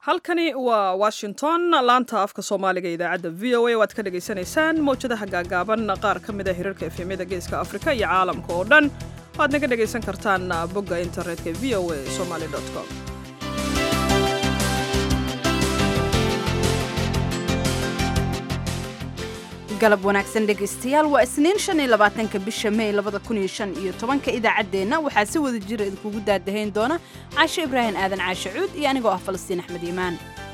halkani waa washington laanta afka soomaaliga idaacadda v o a waad ka dhagaysanaysaan mawjadaha gaagaaban qaar ka mid a hirarka efemyada geeska afrika iyo caalamka oo dhan waad naga dhagaysan kartaan bogga internetka v o a somali com galab wanaagsan dhegaystayaal waa isniin 25 bisha May 2015 idaacadeena waxaa si wada jir idinkugu daadahayn doona Caasha Ibrahim Aadan Caasha Cuud iyo anigoo ah Falastiin Axmed Iimaan.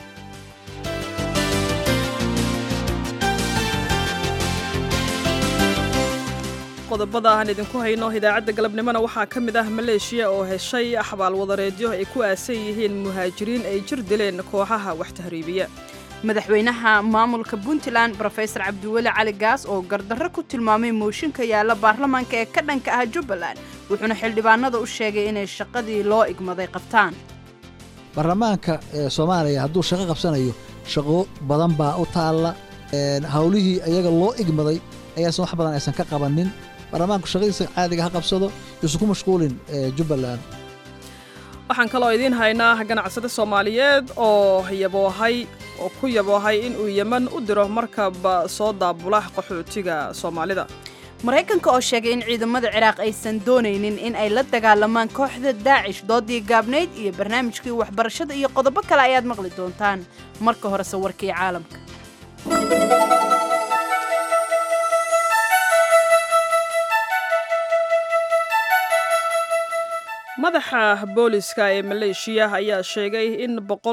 qodobada aan idinku hayno idaacadda galabnimona waxaa ka mid ah Maleeshiya oo heshay axbaal wadareedyo ay ku aasan yihiin muhaajiriin ay jir dileen kooxaha wax tahriibiya. madaxweynaha maamulka Puntland Professor Cabdiweli Cali Gaas oo gardarro ku tilmaamay mooshinka yaala baarlamaanka ee ka dhanka ah Jubbaland wuxuuna xildhibaanada u sheegay inay shaqadii loo igmaday qabtaan. baarlamaanka Soomaaliya hadduu shaqo qabsanayo shaqo badan baa u taala hawlihii ayaga loo igmaday ayaa wax badan aysan ka qabanin baarlamaanku shaqadiisa caadiga ha qabsado isku mashquulin Jubbaland. waxaan kaloo idiin haynaa ganacsade Soomaaliyeed oo ku yaboohay in uu Yemen u diro markab soo daabula qaxootiga Soomaalida. Mareykanka oo sheegay in ciidamada Ciraaq aysan doonaynin in ay la dagaalamaan kooxda Daesh doodii gaabneyd iyo barnaamijkii waxbarashada iyo qodobo kale ayaad maqli doontaan marka hore sawirkii caalamka. madaxa booliska ee Maleeshiya ayaa sheegay in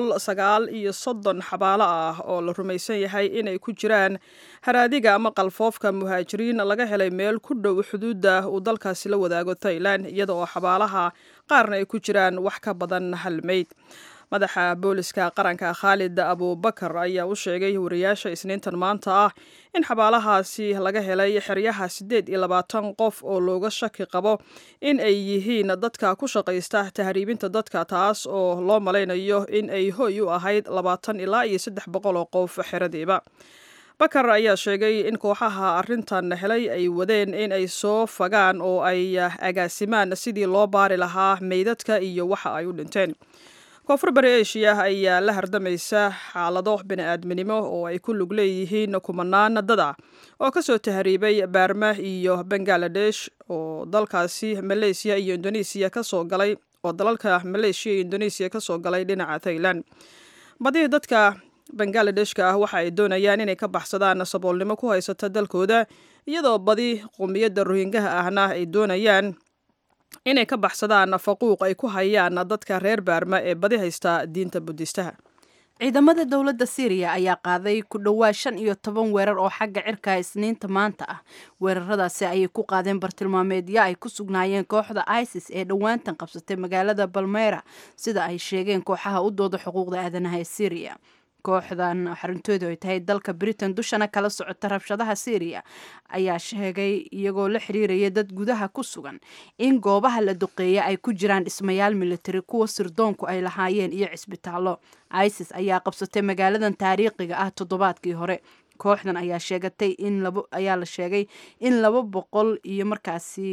139 xabaalo ah oo la rumaysan yahay inay ku jiraan haraadiga ama qalfoofka muhaajiriin laga helay meel ku dhow xuduudda uu dalkaasi la wadaago Thailand iyada oo xabaalaha qaarna ay ku jiraan wax ka badan hal meyd. madaxa booliska qaranka Khalid Abubakar ayaa u sheegay wariyaasha Isniintan maanta ah in xabaalahaasi laga helay xeryaha 28 qof oo looga shaki qabo in ay yihiin dadka ku shaqaysta tahriibinta dadka taas oo loo maleynayo in ay hoy u ahayd 20 ilaa 300 oo qof xeradiiba. Bakar ayaa sheegay in kooxaha arrintan helay ay wadeen in ay soo fagaan oo ay agaasimaan sidii loo baari lahaa meydadka iyo waxa ay u dhinteen. koonfur bari Aasiya ayaa la hardamaysa xaalado bini'aadminimo oo ay ku lug leeyihiin kumanaan dad ah oo ka soo tahriibay Burma iyo Bangladesh oo dalkaasi Malaysia iyo Indonesia ka soo galay oo dalalka Malaysia iyo Indonesia ka soo galay dhinaca Thailand. badii dadka Bangladeshka ah waxa ay doonayaan inay ka baxsadaan saboolnimo ku haysata dalkooda iyadoo badi qowmiyadda Rohingya ahna ay doonayaan inay ka baxsadaan faquuq ay ku hayaan dadka reer Burma ee badi haysta diinta Buddhistaha. ciidamada dawladda Syria ayaa qaaday ku dhawaad 15 weerar oo xagga cirka Isniinta maanta ah. weeraradaasi ayay ku qaadeen bartilmaameedyo ay ku sugnaayeen kooxda ISIS ee dhawaantan qabsatay magaalada Palmyra sida ay sheegeen kooxaha u dooda xuquuqda aadanaha ee Syria. kooxdan xarunteedu ay tahay dalka Britain dushana kala socota rabshadaha Syria ayaa sheegay iyagoo la xiriiraya dad gudaha ku sugan in goobaha la duqeeya ay ku jiraan dhismayaal military kuwa sirdoonku ay lahaayeen iyo cisbitaallo. ISIS ayaa qabsatay magaaladan taariikhiga ah toddobaadkii hore. kooxdan ayaa sheegatay la sheegay in 200 iyo markaasi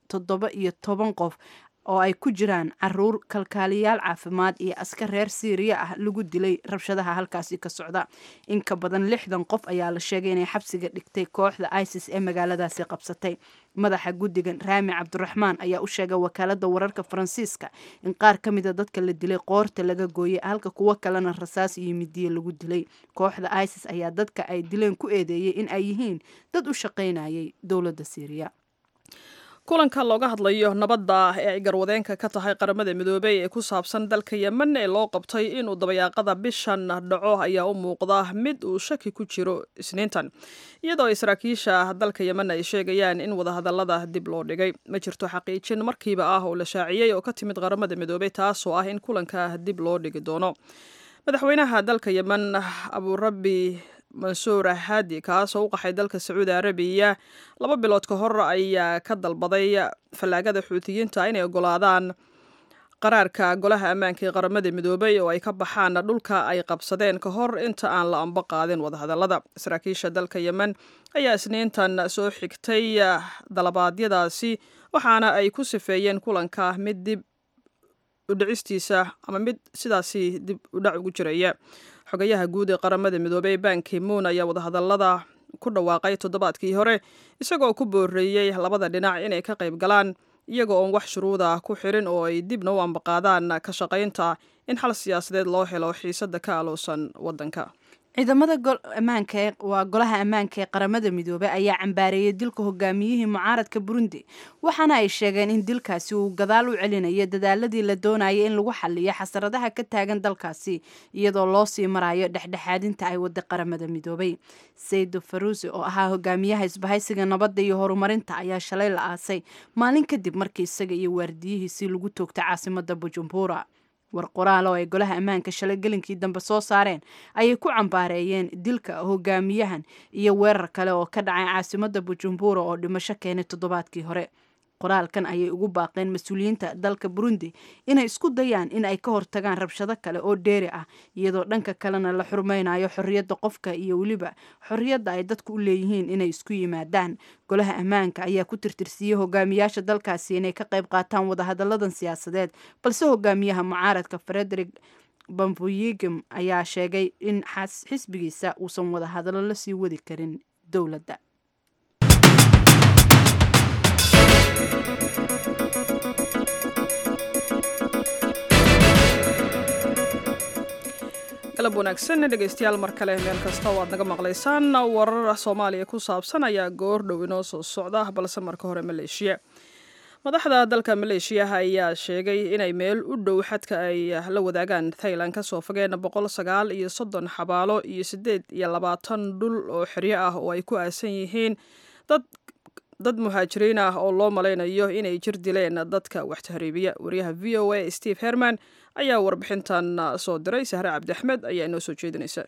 17 qof oo ay ku jiraan caruur kalkaaliyaal caafimaad iyo askar reer Syria ah lagu dilay rabshadaha halkaasi ka socda. in ka badan 60 qof ayaa la sheegay inay xabsiga dhigtay kooxda ISIS ee magaaladaasi qabsatay. madaxa guddigan Raami Cabdiraxmaan ayaa u sheegay wakaaladda wararka Faransiiska in qaar ka mid ah dadka la dilay qoorta laga gooyay halka kuwa kalena rasaas iyo midiyo lagu dilay. kooxda ISIS ayaa dadka ay dileen ku eedeeyay in ay yihiin dad u shaqaynayay dawladda Syria. kulanka looga hadlayo nabadda ee ay garwadeenka ka tahay qaramada midoobay ee ku saabsan dalka Yemen ee loo qabtay inuu dabayaaqada bishan dhaco ayaa u muuqda mid uu shaki ku jiro Isniintan iyadoo saraakiisha dalka Yemen ay sheegayaan in wadahadallada dib loo dhigay. ma jirto xaqiijin markiiba ah oo la shaaciyay oo ka timid qaramada midoobay taasoo ah in kulanka dib loo dhigi doono. madaxweynaha dalka Yemen Abu Rabbi Mansour Hadi kaasoo u qaxay dalka Sacuudi Arabiya 2 bilood ka hor ayaa ka dalbaday falaagada Xuutiyiinta inay ogolaadaan qaraarka golaha ammaanka ee qaramada midoobay oo ay ka baxaan dhulka ay qabsadeen ka hor inta aan la amba qaadin wadahadallada. saraakiisha dalka Yemen ayaa Isniintan soo xigtay dalabaadyadaasi waxaana ay ku sifeeyeen kulanka mid dib udhicistiisa ama mid sidaasi dib udhac ugu jiraya. xogayaha guud ee qaramada midoobey Ban Ki-moon ayaa wadahadallada ku dhawaaqay toddobaadkii hore isagoo ku booreeyey labada dhinac inay ka qayb galaan iyagoo oon wax shuruuda ku xirin oo ay dibna u ambaqaadaan ka shaqaynta in xal siyaasadeed loo helo xiisadda ka aloosan waddanka. ciidamada golaha ammaanka ee qaramada midoobey ayaa cambaareeyay dilka hogaamiyihii mucaaradka Burundi waxaana ay sheegeen in dilkaasi uu gadaal u celinayo dadaaladii la doonayay in lagu xalliyo xasaradaha ka taagan dalkaasi iyadoo loo sii marayo dhexdhexaadinta ay wada qaramada midoobey. Seydou Farouzi oo ahaa hogaamiyaha isbahaysiga nabadda iyo horumarinta ayaa shalay la aasay maalin kadib markii isaga iyo waardiyihiisii lagu toogtay caasimadda Bujumbura. war qoraal oo ay golaha ammaanka shalay gelinkii dambe soo saareen ayay ku cambaareeyeen dilka hogaamiyahan iyo weerar kale oo ka dhacay caasimadda Bujumbura oo dhimasho keenay toddobaadkii hore. qoraalkan ayay ugu baaqeen mas-uuliyiinta dalka Burundi inay isku dayaan in ay ka hortagaan rabshado kale oo dheeri ah iyadoo dhanka kalena la xurmaynayo xorriyadda qofka iyo weliba xorriyadda ay dadku u leeyihiin inay isku yimaadaan. golaha ammaanka ayaa ku tirtirsiiyey hogaamiyaasha dalkaasi inay ka qayb qaataan wadahadalladan siyaasadeed balse hogaamiyaha mucaaradka Frederick Bambouyigem ayaa sheegay in xisbigiisa uusan wadahadallo la sii wadi karin dowladda. galab wanaagsan dhegaystayaal mar kale meel kasta oo aad naga maqlaysaan. warar Soomaaliya ku saabsan ayaa goor dhow inoo soo socda balse marka hore Maleeshiya. madaxda dalka Maleeshiya ayaa sheegay inay meel u dhow xadka ay la wadaagaan Thailand ka soo fogeen 139 xabaalo iyo 28 dhul oo xiryo ah oo ay ku aasan yihiin dad muhaajiriin ah oo loo malaynayo inay jir dileen dadka wax tahriibiya. wariyaha VOA Steve Herman ayaa warbixintan soo diray. Sahre Cabdi Axmed ayaa inoo soo jeedinaysa.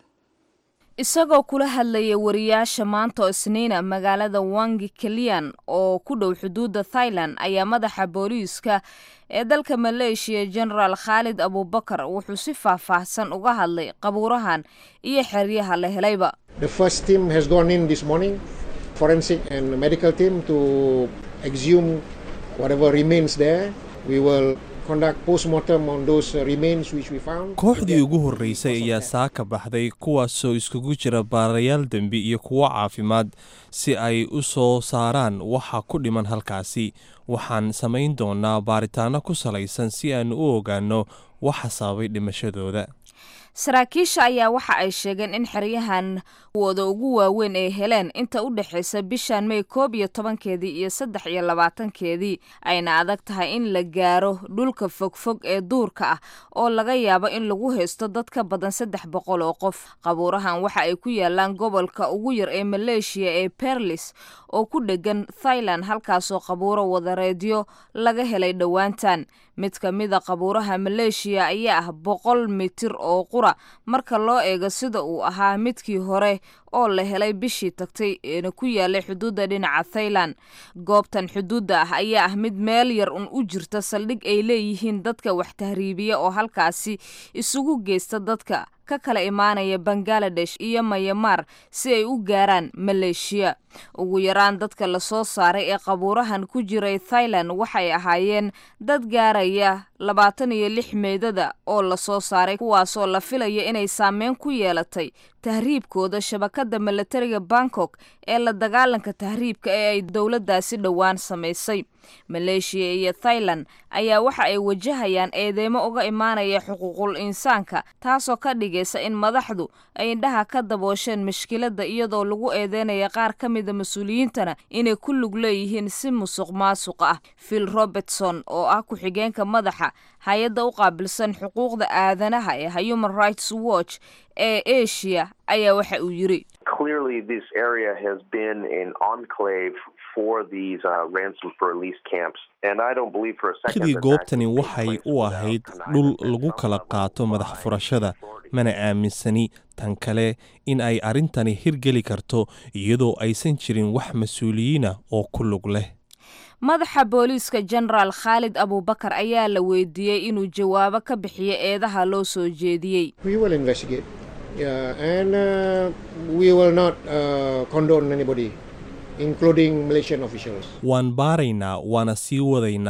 isagoo kula hadlaya wariyaasha maanta oo Isniina magaalada Wangi Kelian oo ku dhow xuduudda Thailand ayaa madaxa booliiska ee dalka Malaysia General Khalid Abubakar wuxuu si faahfaahsan uga hadlay qabuurahan iyo xeryaha la helayba. The first team has gone in this morning, forensic and medical team, to exhume whatever remains there. We will conduct post-mortem on those remains which we found. kooxdii ugu horeysay ayaa saaka baxday kuwaasoo iskugu jira baarayaal dembi iyo kuwo caafimaad si ay u soo saaraan waxa ku dhiman halkaasi. waxaan samayn doonaa baaritaano ku salaysan si aan u ogaano waxa sababay dhimashadooda. saraakiisha ayaa waxa ay sheegeen in xeryahan wada ugu waaweyn ay heleen inta u dhaxaysa bishan May 11keedii iyo 23keedii ayna adag tahay in la gaaro dhulka fogfog ee duurka ah oo laga yaabo in lagu haysto dad ka badan 300 oo qof. qabuurahan waxa ay ku yaalaan gobolka ugu yar ee Malaysia ee Perlis oo ku dhegan Thailand halkaasoo qabuuro wadareedyo laga helay dhawaantan. mid ka mid ah qabuuraha Malaysia ayaa ah 100 mitir oo qura marka loo eego sida uu ahaa midkii hore oo la helay bishii tagtay ee ku yaalay xuduudda dhinaca Thailand. goobtan xuduudda ah ayaa ah mid meel yar u jirta saldhig ay leeyihiin dadka wax tahriibiya oo halkaasi isugu geysta dadka ka kala imaanaya Bangladesh iyo Myanmar si ay u gaaraan Malaysia. ugu yaraan dadka la soo saaray ee qabuurahan ku jiray Thailand waxay ahaayeen dad gaaraya 26 meedada oo la soo saaray kuwaasoo la filaya inay saameyn ku yeelatay tahriibkooda shabakada militariga Bangkok ee la dagaalanka tahriibka ee ay dowladdaasi dhowaan samaysay. Malaysia iyo Thailand ayaa waxa ay wajahayaan eedeymo uga imaanaya xuquuqul insaanka taasoo ka dhigaysa in madaxdu ay indhaha ka daboosheen mushkiladda iyadoo lagu eedeynaya qaar ka mid ah mas'uuliyiintana inay ku lug leeyihiin si musuqmaasuq ah. Phil Robertson oo ah ku-xigeenka madaxa hay'adda u qaabilsan xuquuqda aadanaha ee Human Rights Watch ee Asia ayaa waxa uu yiri clearly this area has been an enclave for these ransom for release camps and I don't believe for a second that goobtani waxay u ahayd dhul lagu kala qaato madax furashada mana aaminsani tan kale in ay arintani hirgeli karto iyadoo aysan jirin wax mas'uuliyiina oo ku lug leh. madaxa booliiska General Khalid Abubakar ayaa la weydiiyay inuu jawaabo ka bixiyo eedaha loo soo jeediyay. We will investigate. And we will not condone anybody, including Malaysian officials. waan baaraynaa waana sii wadaynaa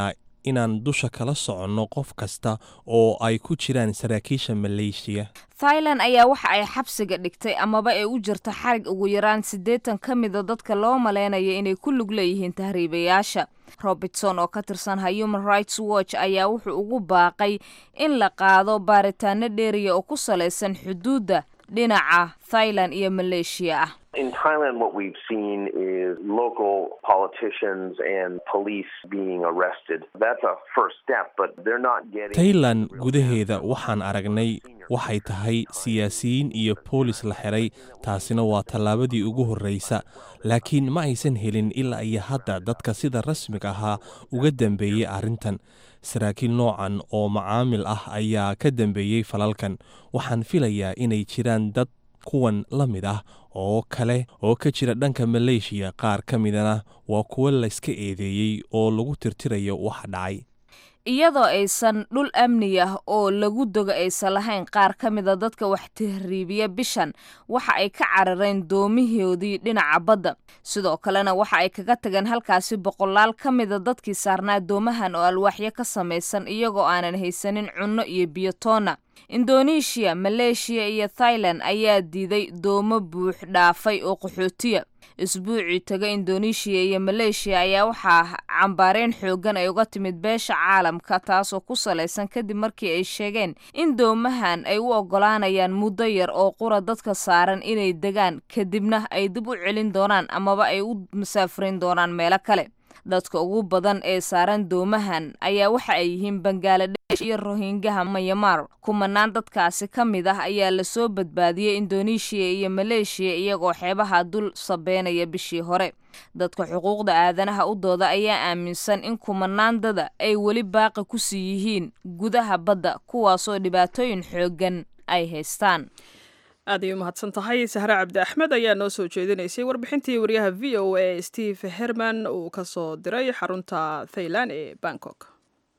inaan dusha kala soconno qof kasta oo ay ku jiraan saraakiisha maleeshiya. Thailand ayaa waxa ay xabsiga dhigtay amaba ay u jirto xarig ugu yaraan 80 ka mid ah dadka loo maleynayo inay ku lug leeyihiin tahriibayaasha. Robertson oo ka tirsan Human Rights Watch ayaa wuxuu ugu baaqay in la qaado baaritaano dheeriya oo ku saleysan xuduudda dhinaca Thailand iyo Malaysia ah. In Thailand, what we've seen is local politicians and police being arrested. That's a first step, but they're not getting... Thailand gudaheeda waxaan aragnay waxay tahay siyaasiyiin iyo boolis la xiray, taasina waa tallaabadii ugu horreysa. Laakiin ma aysan helin ilaa iyo hadda dadka sida rasmiga ahaa uga dambeeyey arrintan. Saraakiil noocan oo macaamil ah ayaa ka dambeeyey falalkan. Waxaan filayaa inay jiraan dad kuwan la mid ah oo kale oo ka jira dhanka Malaysia, qaar ka midana waa kuwa la iska eedeeyey oo lagu tirtirayo waxa dhacay. Iyadoo aysan dhul amni ah oo lagu dogo aysan lahayn, qaar ka mid ah dadka wax tahriibiya bishan waxa ay ka carareen doomihoodii dhinaca badda. Sidoo kalena waxa ay kaga tageen halkaasi boqolaal ka mid ah dadkii saarnaa doomahan oo alwaaxyo ka samaysan iyagoo aanan haysanin cunno iyo biyo toona. Indonesia, Malaysia iyo Thailand ayaa diiday doomo buux dhaafay oo qaxootiya. Isbuucii taga Indonesia iyo Malaysia ayaa waxaa cambaareen xoogan ay uga timid beesha caalamka, taasoo ku saleysan kadib markii ay sheegeen in doomahan ay u ogolaanayaan muddo yar oo qura dadka saaran inay degaan, kadibna ay dib u celin doonaan amaba ay u masaafurin doonaan meelo kale. Dadka ugu badan ee saaran doomahan ayaa waxa ay yihiin Bangladesh iyo Rohingya Myanmar. Kumanaan dadkaasi ka mid ah ayaa la soo badbaadiyay Indonesia iyo Malaysia iyagoo xeebaha dul sabeynaya bishii hore. Dadka xuquuqda aadanaha u dooda ayaa aaminsan in kumanaandada ay weli baaqi ku sii yihiin gudaha badda, kuwaasoo dhibaatooyin xoogan ay haystaan. aad ay u mahadsan tahay Sahra Cabdi Axmed ayaa noo soo jeedinaysay warbixintii wariyaha VOA Steve Herman uu ka soo diray xarunta Thailand ee Bangkok.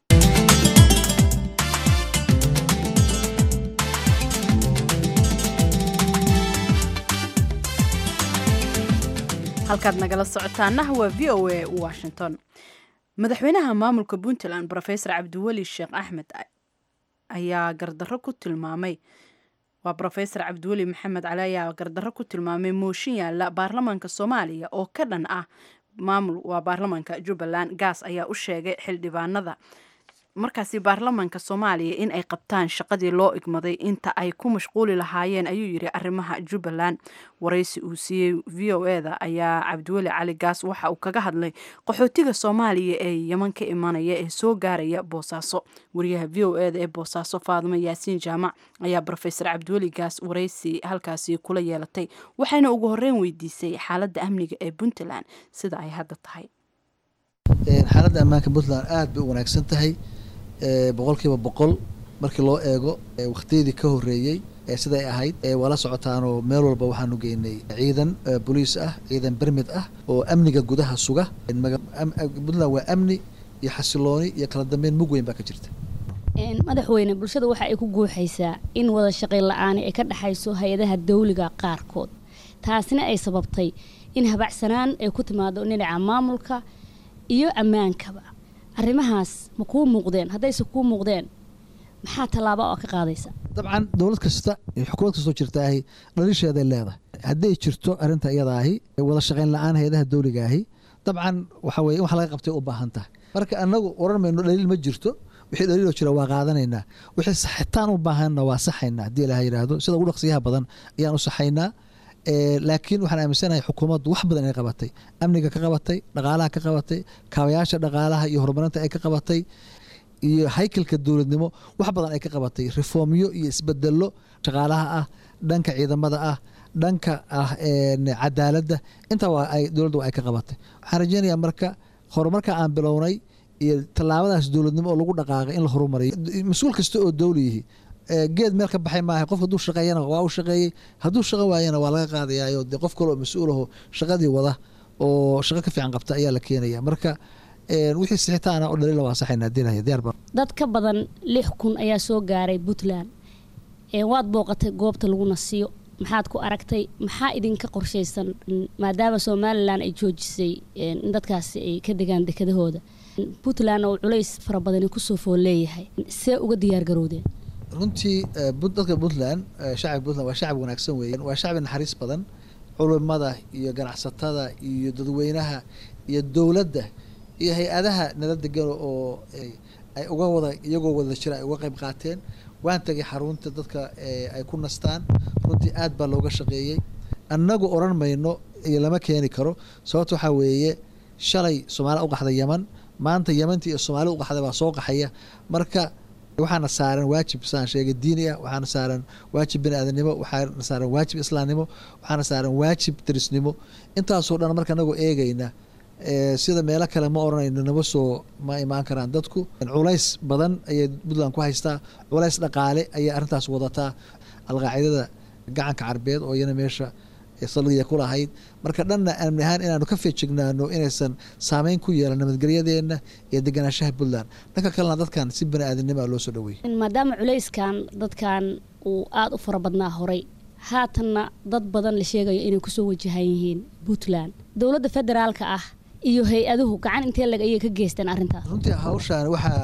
halkaad nagala socotaana waa VOA Washington. madaxweynaha maamulka Puntland Professor Cabdiweli Sheekh Axmed ayaa gardarro ku tilmaamay Professor Cabdiweli Maxamed Cali ayaa gardarro ku tilmaamay mooshin yaala baarlamaanka Soomaaliya oo ka dhan ah baarlamaanka Jubbaland. Gaas ayaa u sheegay xildhibaanada markaasi baarlamaanka Soomaaliya in ay qabtaan shaqadii loo igmaday inta ay ku mashquuli lahaayeen, ayuu yiri arrimaha Jubbaland. waraysi uu siiyey VOA-da ayaa Cabdiweli Cali Gaas waxa uu kaga hadlay qaxootiga Soomaaliya ee Yemen ka imanaya ee soo gaaraya Boosaaso. wariyaha VOA-da ee Boosaaso Faadimo Yaasiin Jaamac ayaa Professor Cabdiweli Gaas waraysi halkaasi kula yeelatay, waxayna ugu horreyn weydiisay xaaladda amniga ee Puntland sida ay hadda tahay. xaaladda ammaanka Puntland aad bay u wanaagsan tahay, boqolkiiba boqol markii loo eego waqtiyadii ka horreeyay siday ahayd. wala socotaanoo meel walba waxaanu geynay ciidan booliis ah, ciidan bermid ah oo amniga gudaha suga. Puntland waa amni iyo xasilooni iyo kala dambeyn mug weyn baa ka jirta. madaxweyne, bulshada waxa ay ku guuxaysaa in wada shaqayn la'aan ay ka dhaxayso hay'adaha dawliga qaarkood, taasina ay sababtay in habacsanaan ay ku timaado dhinaca maamulka iyo ammaankaba. arrimahaas ma kuu muuqdeen? haddayse kuu muuqdeen maxaa tallaabo oo ka qaadaysa? dabcan dowlad kasta iyo xukuumad kastoo jirta ahi dhalisheeday leedahay. hadday jirto arrinta iyada ahi wada shaqayn la'aan hay'adaha dawliga ahi, dabcan waxa weeye wax laga qabtay u baahan tahay. marka annagu oran mayno dhaliil ma jirto, wixii dhaliiloo jira waa qaadanaynaa, wixii saxitaan u baahanna waa saxaynaa haddii ilaha yidhaahdo. sida ugu dhaqsiyaha badan ayaan u saxaynaa. laakiin waxaan aaminsanahay xukuumaddu wax badan inay qabatay, amniga ka qabatay, dhaqaalaha ka qabatay, kaabayaasha dhaqaalaha iyo horumarinta ay ka qabatay, iyo haykalka dowladnimo wax badan ay ka qabatay, reformyo iyo isbedelo shaqaalaha ah, dhanka ciidamada ah, dhanka ah cadaaladda, intaa waa ay dowladdu ay ka qabatay. waxaan rajeynayaa marka horumarka aan bilownay iyo tallaabadaas dowladnimo oo lagu dhaqaaqay in la horumariyo. mas-uul kasta oo dawliyihi geed meel ka baxay maaha. qofka hadduu shaqeeyana waa u shaqeeyey, hadduu shaqo waayana waa laga qaadayaayo dee qof kale oo mas-uul aho shaqadii wada oo shaqo ka fiican qabta ayaa la keenaya. marka wixii sixitaana oo dhaliila waa saxaynaa diinaya diyaarba. dad ka badan 6,000 ayaa soo gaaray Puntland. waad booqatay goobta lagu nasiyo, maxaad ku aragtay? maxaa idinka qorshaysan maadaama Somaliland ay joojisay in dadkaasi ay ka degaan dekedahooda? puntland oo culays fara badani kusoo fool leeyahay see uga diyaar garowdeen runtii dadka puntland shacabka puntland waa shacab wanaagsan weeyaan waa shacab naxariis badan culimada iyo ganacsatada iyo dadweynaha iyo dowladda iyo hay-adaha nala degan oo ay uga wada iyagoo wada jira ay uga qayb qaateen waan tagay xarunta dadka ay ku nastaan runtii aad baa looga shaqeeyey annagu oran mayno iyo lama keeni karo sababta waxaa weeye shalay Soomaali u qaxday Yemen maanta Yementii iyo Soomaali u qaxday baa soo qaxaya marka waxaana saaran waajib saan sheegay diini ah waxaana saaran waajib bini'aadanimo waxaana saaran waajib islaamnimo waxaana saaran waajib darisnimo intaasoo dhan marka anagu eegayna sida meelo kale ma oranayno naba soo ma imaan karaan dadku culays badan ayay Puntland ku haystaa culays dhaqaale ayay arrintaas wadataa alqaacidada gacanka carbeed oo iyana meesha saldhiga ku lahayd marka dhanna aan ahaan inaanu ka feejignaano inaysan saameyn ku yeelan nabadgelyadeena iyo deganaanshaha Puntland dhanka kalena dadkan si bini'aadanimo loo soo dhaweeyay maadaama culayskan dadkan uu aad u fara badnaa horay haatanna dad badan la sheegayo inay ku soo wajahan yihiin Puntland dowladda federaalka ah iyo hay-aduhu gacan intee lag ayay ka geysteen arrintaas runtii hawshan waxaa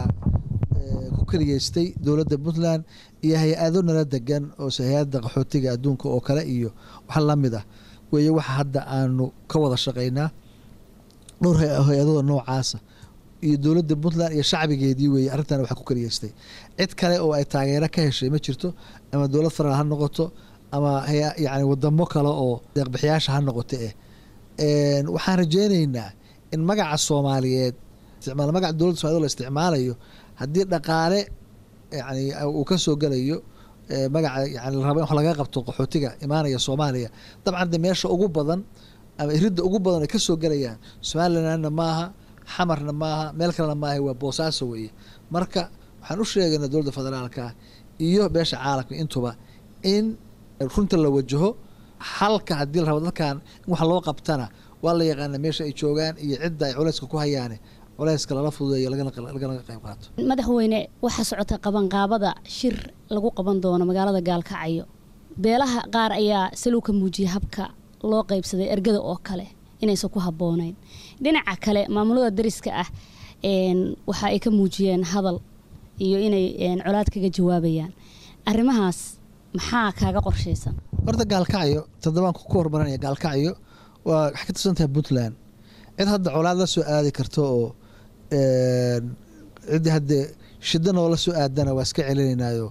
ku kaliyeystay dowladda Puntland iyo hay-ado nala degan oo hay'adda qaxootiga adduunka oo kale iyo waxa la mid ah weeye waxa hadda aanu ka wada shaqeynaa dhowr hay-adooda noocaasa iyo dowladda Puntland iyo shacbigeedii weeye arrintan waxa ku kaliyeystay cid kale oo ay taageero ka heshay ma jirto ama dowlad federal ha noqoto ama yani wadamo kale oo deeq bixiyaasha ha noqoto waxaan rajeynaynaa in magaca Soomaaliyeed isticmaal magaca dowladda Soomaaliyeed la isticmaalayo haddii dhaqaale yani uu ka soo galayo magaca yani la rabo in wax laga qabto qaxootiga imaanaya Soomaaliya dabcan de meesha ugu badan ama iridda ugu badan ay ka soo galayaan Somalilandna maaha xamarna maaha meel kalena maaha waa Boosaaso weeye marka waxaan u sheegaynaa dowladda federaalka iyo beesha caalamka intuba in runta la wajaho halka haddii la rabo dadkan in wax loo qabtana waa la yaqaana meesha ay joogaan iyo cidda ay culayska ku hayaan culayska lala fududeeyo lagana qayb qaato madaxweyne waxa socota qabanqaabada shir lagu qaban doono magaalada Gaalkacyo beelaha qaar ayaa saluuka muujiyay habka loo qaybsaday ergada oo kale inaysan ku habboonayn dhinaca kale maamulada dariska ah waxa ay ka muujiyeen hadal iyo inay colaad kaga jawaabayaan arrimahaas maxaa kaaga qorshaysan horta Gaalkacyo toddobaanku ku hormarinaya Gaalkacyo waa wax ka tirsan tahay Puntland cid hadda colaad la soo aadi karto oo cid hadda shidan oo la soo aadana waa iska celinaynayo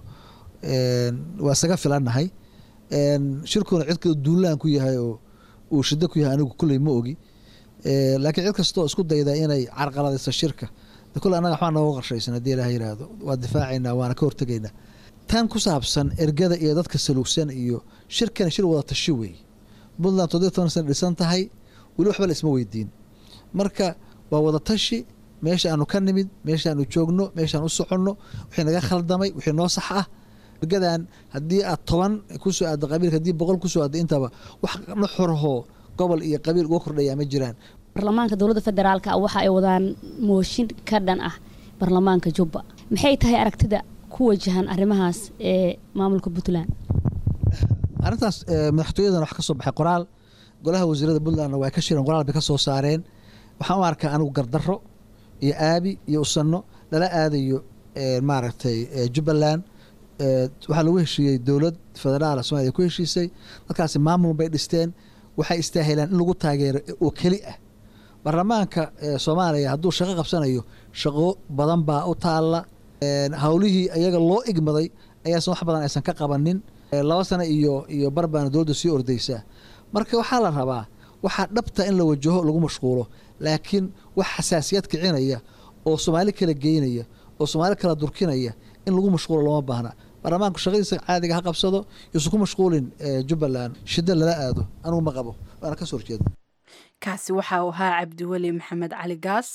waa isaga filanahay shirkuna cid duulaan ku yahay oo uu shida ku yahay anigu kulay ma ogi laakiin cid kastoo isku dayda inay carqaladayso shirka kulay anaga waxaan nooga qorshaysan haddii Ilaahay yiraahdo waa difaacaynaa waana ka hortagaynaa tan ku saabsan ergada iyo dadka saluugsan iyo shirkan shir wada tashi weey Puntland 17 sano dhisan tahay wali waxba la isma weydiin marka waa wada tashi meesha aanu ka nimid meesha aanu joogno meesha aanu soconno wixii naga khaldamay wixii noo sax ah ergadan haddii aad 10 ku soo aado qabiilka haddii 100 ku soo aado intaba wax la xorho gobol iyo qabiil uga kordhaya ma jiraan baarlamaanka dowladda federaalka waxa ay wadaan mooshin ka dhan ah baarlamaanka Jubba maxay tahay aragtida ku wajahan arrimahaas ee maamulka Puntland arrintaas madaxtooyada wax ka soo baxay qoraal golaha wasiirada Puntland waa ka shireen qoraal bay ka soo saareen waxaan u arkaa anigu gardarro iyo aabi iyo usanno lala aadayo maaragtay Jubbaland waxaa lagu heshiiyey dowlad federaal Soomaaliya ku heshiisay dadkaasi maamul bay dhisteen waxay istaahilaan in lagu taageero oo keli ah baarlamaanka Soomaaliya hadduu shaqo qabsanayo shaqo badan baa u taala hawlihii ayaga loo igmaday ayaa wax badan aysan ka qabanin 2 sano iyo barbaan dowladda sii ordaysa marka waxaa la rabaa waxa dhabta in la wajaho lagu mashquulo laakiin wax xasaasiyad kicinaya oo Soomaali kala geynaya oo Soomaali kala durkinaya in lagu mashquulo lama baahna baarlamaanku shaqadiisa caadiga ha qabsado isku ku mashquulin Jubbaland shida lala aado anigu ma qabo waana ka soo horjeedaa kaasi waxa uu ahaa Cabdiwali Maxamed Cali Gaas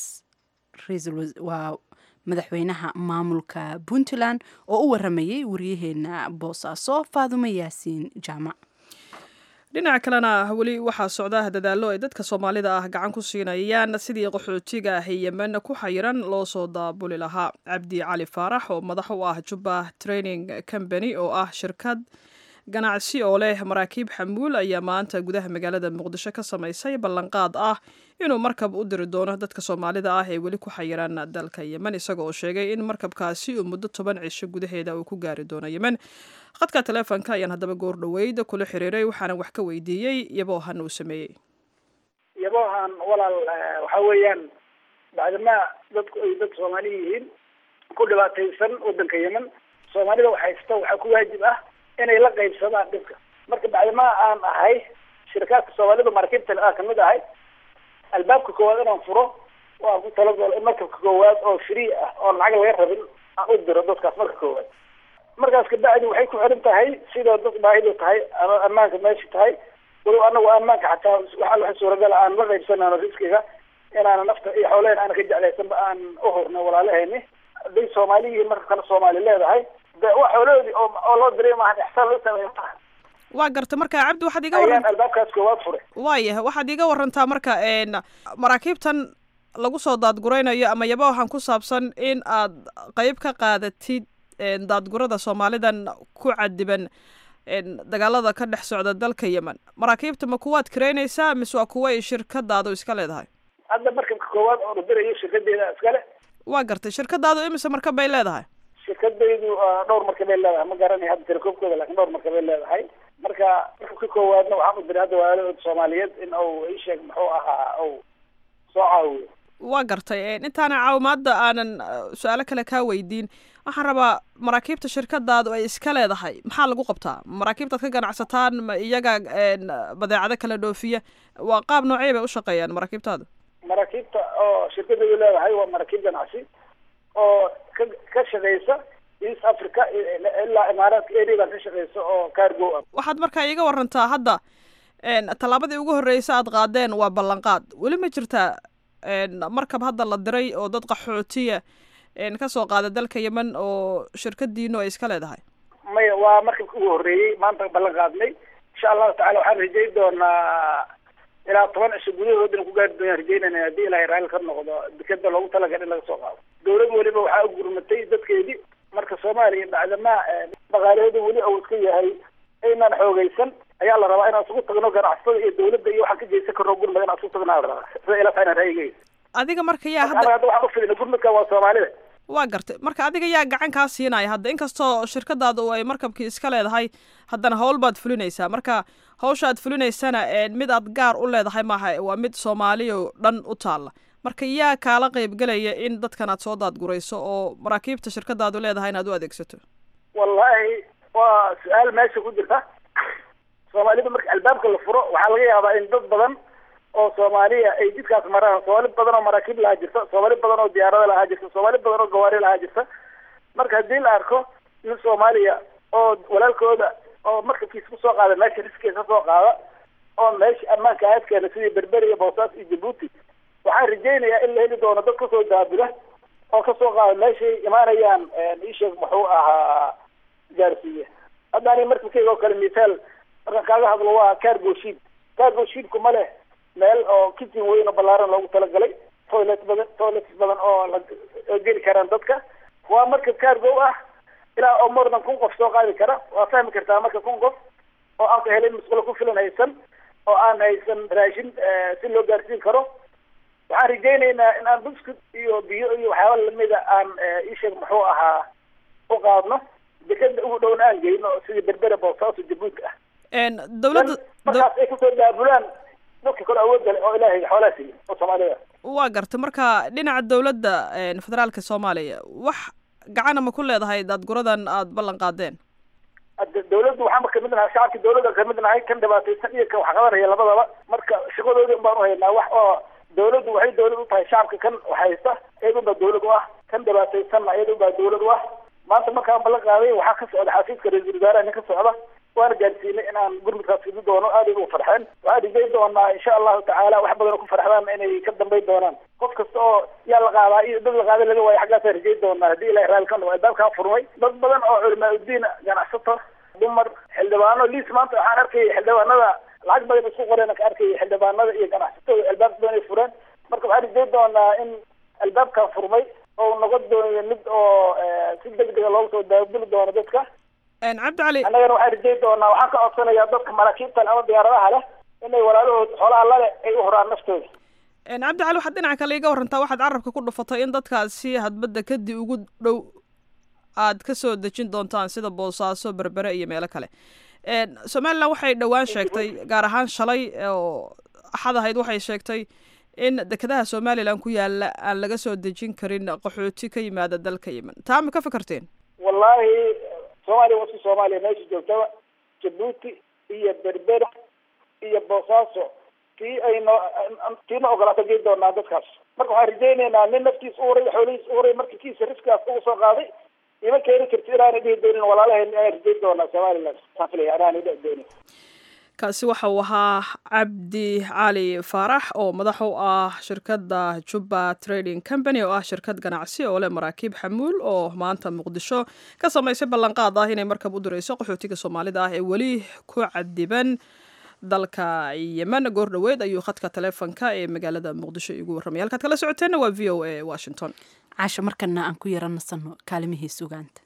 waa madaxweynaha maamulka Puntland oo u waramayay wariyaheena Boosaaso Faadumo Yaasiin Jaamac dhinaca kalena weli waxaa socda dadaallo ay dadka Soomaalida ah gacan ku siinayaan sidii qaxootiga Yemen ku xayiran loo soo daabuli lahaa Cabdi Cali Faarax oo madax u ah Jubba Training Company oo ah shirkad ganacsi oo leh maraakiib xamuul ayaa maanta gudaha magaalada muqdisho ka samaysay ballanqaad ah inuu markab u diri doono dadka soomaalida ah ee weli ku xayiran dalka yemen isaga oo sheegay in markabkaasi uu muddo 10 cisho gudaheeda uu ku gaari doono yemen khadka taleefanka ayaan haddaba goor dhaweyd kula xiriiray waxaana wax ka weydiiyey yaboohan uu sameeyey yaboohan walaal waxa weeyaan bacdama dadku ay dad Soomaali yihiin ku dhibaataysan wadanka yemen Soomaalida waxaa ku waajib ah inay la qaybsadaan dhibka marka bacdama aan ahay shirkadda Soomaalida markabta kamid ahay albaabka koowaad inaan furo waa ku talagalay in markabka koowaad oo free ah oo lacag laga rabin aan u diro dadkaas marka koowaad markaas ka bacdi waxay ku xiran tahay sida dad baahidu tahay ama ammaanka meesha tahay walow anagu ammaanka xataa waxa suuragal aan la qaybsanano riskiga inaan nafta iyo xoolaheena aan ka jeclaysanba aan u horno walaalaheeni haday Soomaaliya marka kale Soomaali leedahay wax xoolahoodii oo loo diray maahan ixsaan loo sameeyo waa garta marka cabdi waxaad iga waran albaabkaas koowaad fure waayahay waxaad iga warantaa marka maraakiibtan lagu soo daadguraynayo ama yaba waxaan ku saabsan in aad qayb ka qaadatid daadgurada Soomaalidan ku cadiban dagaalada ka dhex socda dalka Yemen maraakiibta ma kuwaad kireynaysaa mise waa kuwa ay shirkadaadu iska leedahay hadda markabka koowaad oo dirayo shirkadeeda iska leh waa gartay shirkadaadu imise markab bay leedahay shirkadaydu dhowr markab bay leedahay ma garanay hadda telekoobkooda laakiin dhowr markab bay leedahay marka markabka koowaadna waxaan u diray hadda walaalada Soomaaliyeed in uu ii sheeg muxuu ahaa uu soo caawiyo waa gartay intaana caawimaadda aanan su-aalo kale kaa weydiin waxaan rabaa maraakiibta shirkadaadu ay iska leedahay maxaa lagu qabtaa maraakiibtaad ka ganacsataan ma iyaga badeecado kala dhoofiya waa qaab noocee bay u shaqeeyaan maraakiibtaadu maraakiibta oo shirkadaydu leedahay waa maraakiib ganacsi oo ka shaqeysa East Africa ilaa Imaaraadka area ka shaqeysa oo cargo ah waxaad markaa iga warantaa hadda tallaabadii ugu horreysay aad qaadeen waa ballanqaad weli ma jirtaa markab hadda la diray oo dad qaxootiya ka soo qaada dalka Yemen oo shirkadiinu ay iska leedahay maya waa markabka ugu horreeyay maanta ballan qaadnay insha Allah taala waxaan rajayn doonaa ilaa 10 cisho gudahood inaan ku gaari doono rajaynayna haddii Ilaahay raali ka noqdo dekada loogu talagalay in laga soo qaado dawladda waliba waxaa u gurmatay dadkeedii marka Soomaaliya bacdama dhaqaalaheedu weli uu iska yahay inaan xoogaysan ayaa la rabaa inaan isugu tagno ganacsatada iyo dawladda iyo waxaan ka geysan karno gurmad inaan isugu tagno la rabaa sida ila taana raayigay adiga marka yaa hadda waxaan u filayna gurmadka waa Soomaalida waa gartay marka adiga yaa gacan kaa siinaya hadda inkastoo shirkadaadu ay markabkii iska leedahay haddana hawl baad fulinaysaa marka hawsha aad fulinaysana mid aad gaar u leedahay maaha waa mid Soomaaliya dhan u taala marka yaa kaala qaybgalaya in dadkan aad soo daadgurayso oo maraakiibta shirkadaadu leedahay inaad u adeegsato wallahi waa su'aal meesha ku jirta Soomaalida marka albaabka la furo waxaa laga yaabaa in dad badan oo Soomaaliya ay jidkaas maraan Soomaali badan oo maraakiib la jirta Soomaali badan oo diyaarado la jirta Soomaali badan oo gawaari la jirta marka hadii la arko in Soomaaliya oo walaalkooda oo markabkiisa soo qaada meesha riskiisa soo qaada oo meesha ammaanka aadkeena sidii Berbera iyo Boosaaso iyo Djibouti waxaan rajaynayaa in la heli doono dad ka soo daabula oo ka soo qaada meeshay imaanayaan isheeg muxuu ahaa gaarsiiya haddana markabkayga oo kale misaal marka kaaga hadlo waa cargo ship kuma leh meel oo kitchen weyn oo ballaaran loogu talagalay toilets badan oo la geli karaan dadka waa markab cargo ah ilaa oo more than 1,000 qof soo qaadi kara waa fahmi kartaa marka 1,000 qof oo aan ka helin musqulo ku filan haysan oo aan haysan raashin si loo gaarsiin karo waxaan rajaynaynaa in aan buskut iyo biyo iyo waxyaaba lamida aan isheeg muxuu ahaa u qaadno dekada ugu dhowna aan geyno sidii Berbera Boosaaso Djibouti ah dawladda markaas ay kusoo daabulaan dadka kale awoodda leh oo Ilaahay xoolaha siiyay oo Soomaaliya waa gartay marka dhinaca dawladda federaalka Soomaaliya wax gacan ma ku leedahay daadguradan aad ballan qaadeen dawladdu waxaan ka mid nahay shacabka dawladda ka mid nahay kan dhibaataysan iyo kan wax qabanaya labadaba marka shaqadoodii baan u haynaa wax oo dawladdu waxay dawlad u tahay shacabka kan waxaysta iyadoo baa dawlad u ah kan dhibaataysanna iyadoo baa dawlad u ah maanta markaan ballan qaaday waxaa ka socda xafiiska ra'iisul wasaaraha ka socda waana gaarsiinay in aan gurmadkaas fidi doono aad ugu farxeen waxaan rajay doonaa insha allahu tacaala wax badan oo ku farxdaan inay ka dambayn doonaan qof kasta oo yaa la qaadaa iyo dad la qaaday laga waayo xaggaasaan rajay doonaa haddii Ilaahay raali ka noqdo albaabkaan furmay dad badan oo culamaa udiin ganacsato dumar xildhibaano liis maanta waxaan arkayay xildhibaanada lacag badan isku qoreen ka arkayay xildhibaanada iyo ganacsatada albaab badan ay fureen marka waxaan rajay doonaa in albaabkaan furmay oo noqon doono mid oo si degdeg ah loogu soo daabuli doono dadka cabdi cali annagana waxaan rajayn doonaa, waxaan ka codsanayaa dadka maraakiibtan ama diyaaradaha leh inay walaalahood xoolaha lale ay u horaan naftooda. cabdi cali waxaad dhinaca kale iga warantaa, waxaad carabka ku dhufatay in dadkaasi hadbadda kadib ugu dhow aad ka soo dejin doontaan sida boosaaso, berbere iyo meelo kale. somalilan waxay dhowaan sheegtay, gaar ahaan shalay oo axad ahayd, waxay sheegtay in dekedaha somalilan ku yaala aan laga soo dejin karin qaxooti ka yimaada dalka yemen. taa ma ka fikirteen? wallaahi soomaaliya waa si soomaaliya meesha joogtaba, jabuuti iyo berbera iyo boosaaso tiina ogolaata gei doonaa dadkaas. marka waxaan rajaynaynaa nin naftiisa u huray, xoolihiis u huray, markii kiisa riskaas ugu soo qaaday, ima keeni karti inaana dhihi doonin walaalaheen ayaan rajayn doonaa somalilan. saan filaya anaana dhihi doonin. kaasi waxa uu ahaa cabdi cali faarax oo madax u ah shirkadda Juba Trading Company oo ah shirkad ganacsi oo leh maraakiib xamuul oo maanta Muqdisho ka samaysay ballanqaad ah inay markab u dirayso qaxootiga Soomaalida ah ee weli ku cadiban dalka Yemen. goor dhaweed ayuu khadka taleefanka ee magaalada Muqdisho igu warramay. halkaad kala socoteena waa VOA Washington. caasho markana aan ku yaranasano kaalimihii sugaanta.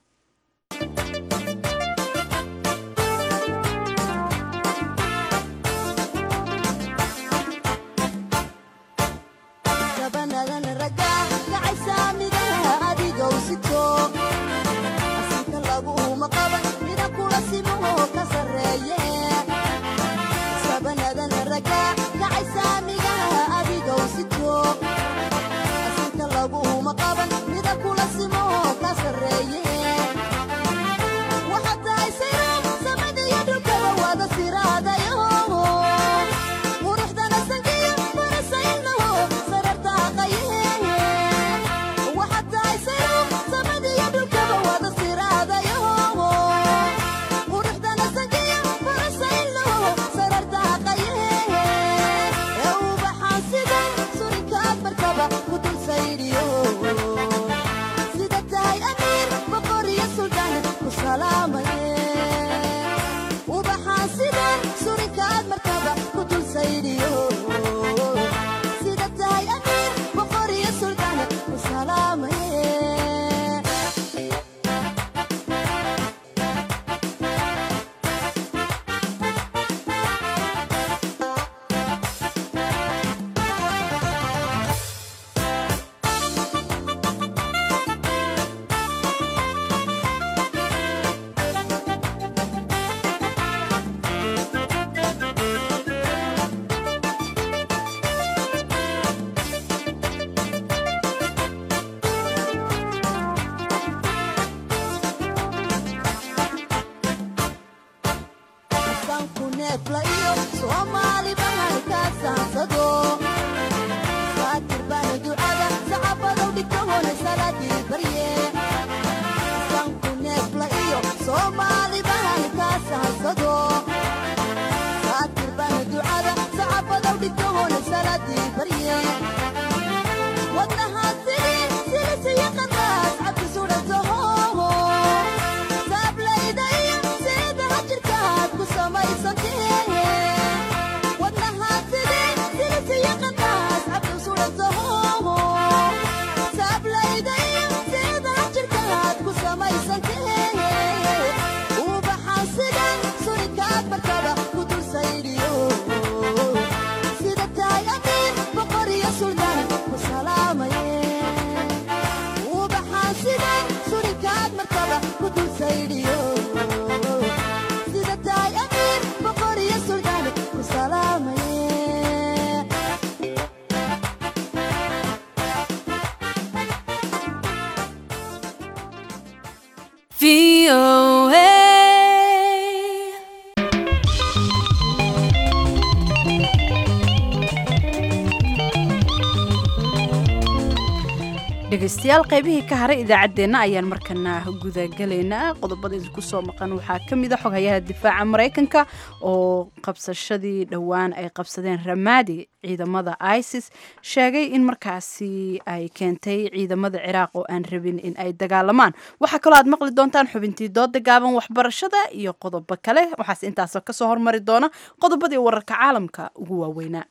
dhegeystayaal qaybihii ka haray idaacaddeenna ayaan markana gudagalaynaa. qodobada idinku soo maqan waxaa ka mid a xoghayaha difaaca Mareykanka oo qabsashadii dhowaan ay qabsadeen Ramadi ciidamada ISIS sheegay in markaasi ay keentay ciidamada Ciraaq oo aan rabin in ay dagaalamaan. waxaa kaloo aad maqli doontaan xubintii dooda gaaban, waxbarashada iyo qodobo kale. waxaas intaas ka soo hormari doona qodobadii wararka caalamka ugu waaweynaa.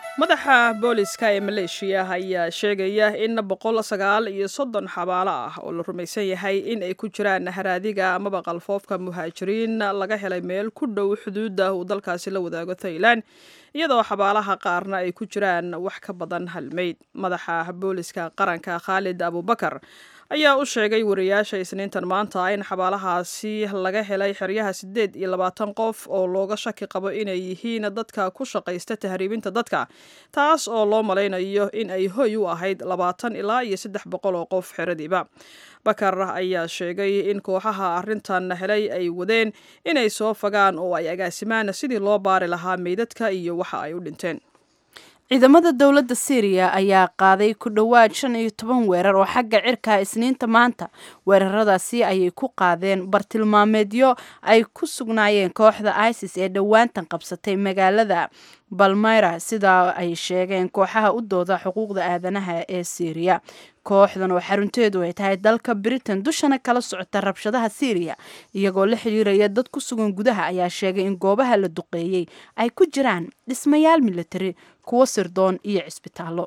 madaxa booliska ee maleeshiya ayaa sheegaya in 130 xabaalo ah oo la rumaysan yahay in ay ku jiraan haraadiga amaba qalfoofka muhaajiriin laga helay meel ku dhow xuduudda uu dalkaasi la wadaago Thailand iyadoo xabaalaha qaarna ay ku jiraan wax ka badan hal meyd. Madaxa booliska qaranka Khalid Abubakar ayaa u sheegay wariyaasha Isniintan maanta in xabaalahaasi laga helay xeryaha 28 qof oo looga shaki qabo inay yihiin dadka ku shaqaysta tahriibinta dadka, taas oo loo malaynayo in ay hoy u ahayd 20 ilaa 300 oo qof xeradiiba. Bakar ayaa sheegay in kooxaha arrintan helay ay wadeen inay soo fagaan oo ay agaasimaan sidii loo baari lahaa meydadka iyo waxa ay u dhinteen. ciidamada dowladda Syria ayaa qaaday ku dhawaad 15 weerar oo xagga cirka Isniinta maanta. Weeraradaasi ayay ku qaadeen bartilmaameedyo ay ku sugnaayeen kooxda ISIS ee dhawaantan qabsatay magaalada Palmyra sida ay sheegeen kooxaha u dooda xuquuqda aadanaha ee Syria. kooxdan oo xarunteedu ay tahay dalka Britain dushana kala socota rabshadaha Syria iyagoo la xiriiraya dad ku sugan gudaha ayaa sheegay in goobaha la duqeeyay ay ku jiraan dhismayaal military, kuwa sirdoon iyo cisbitaallo.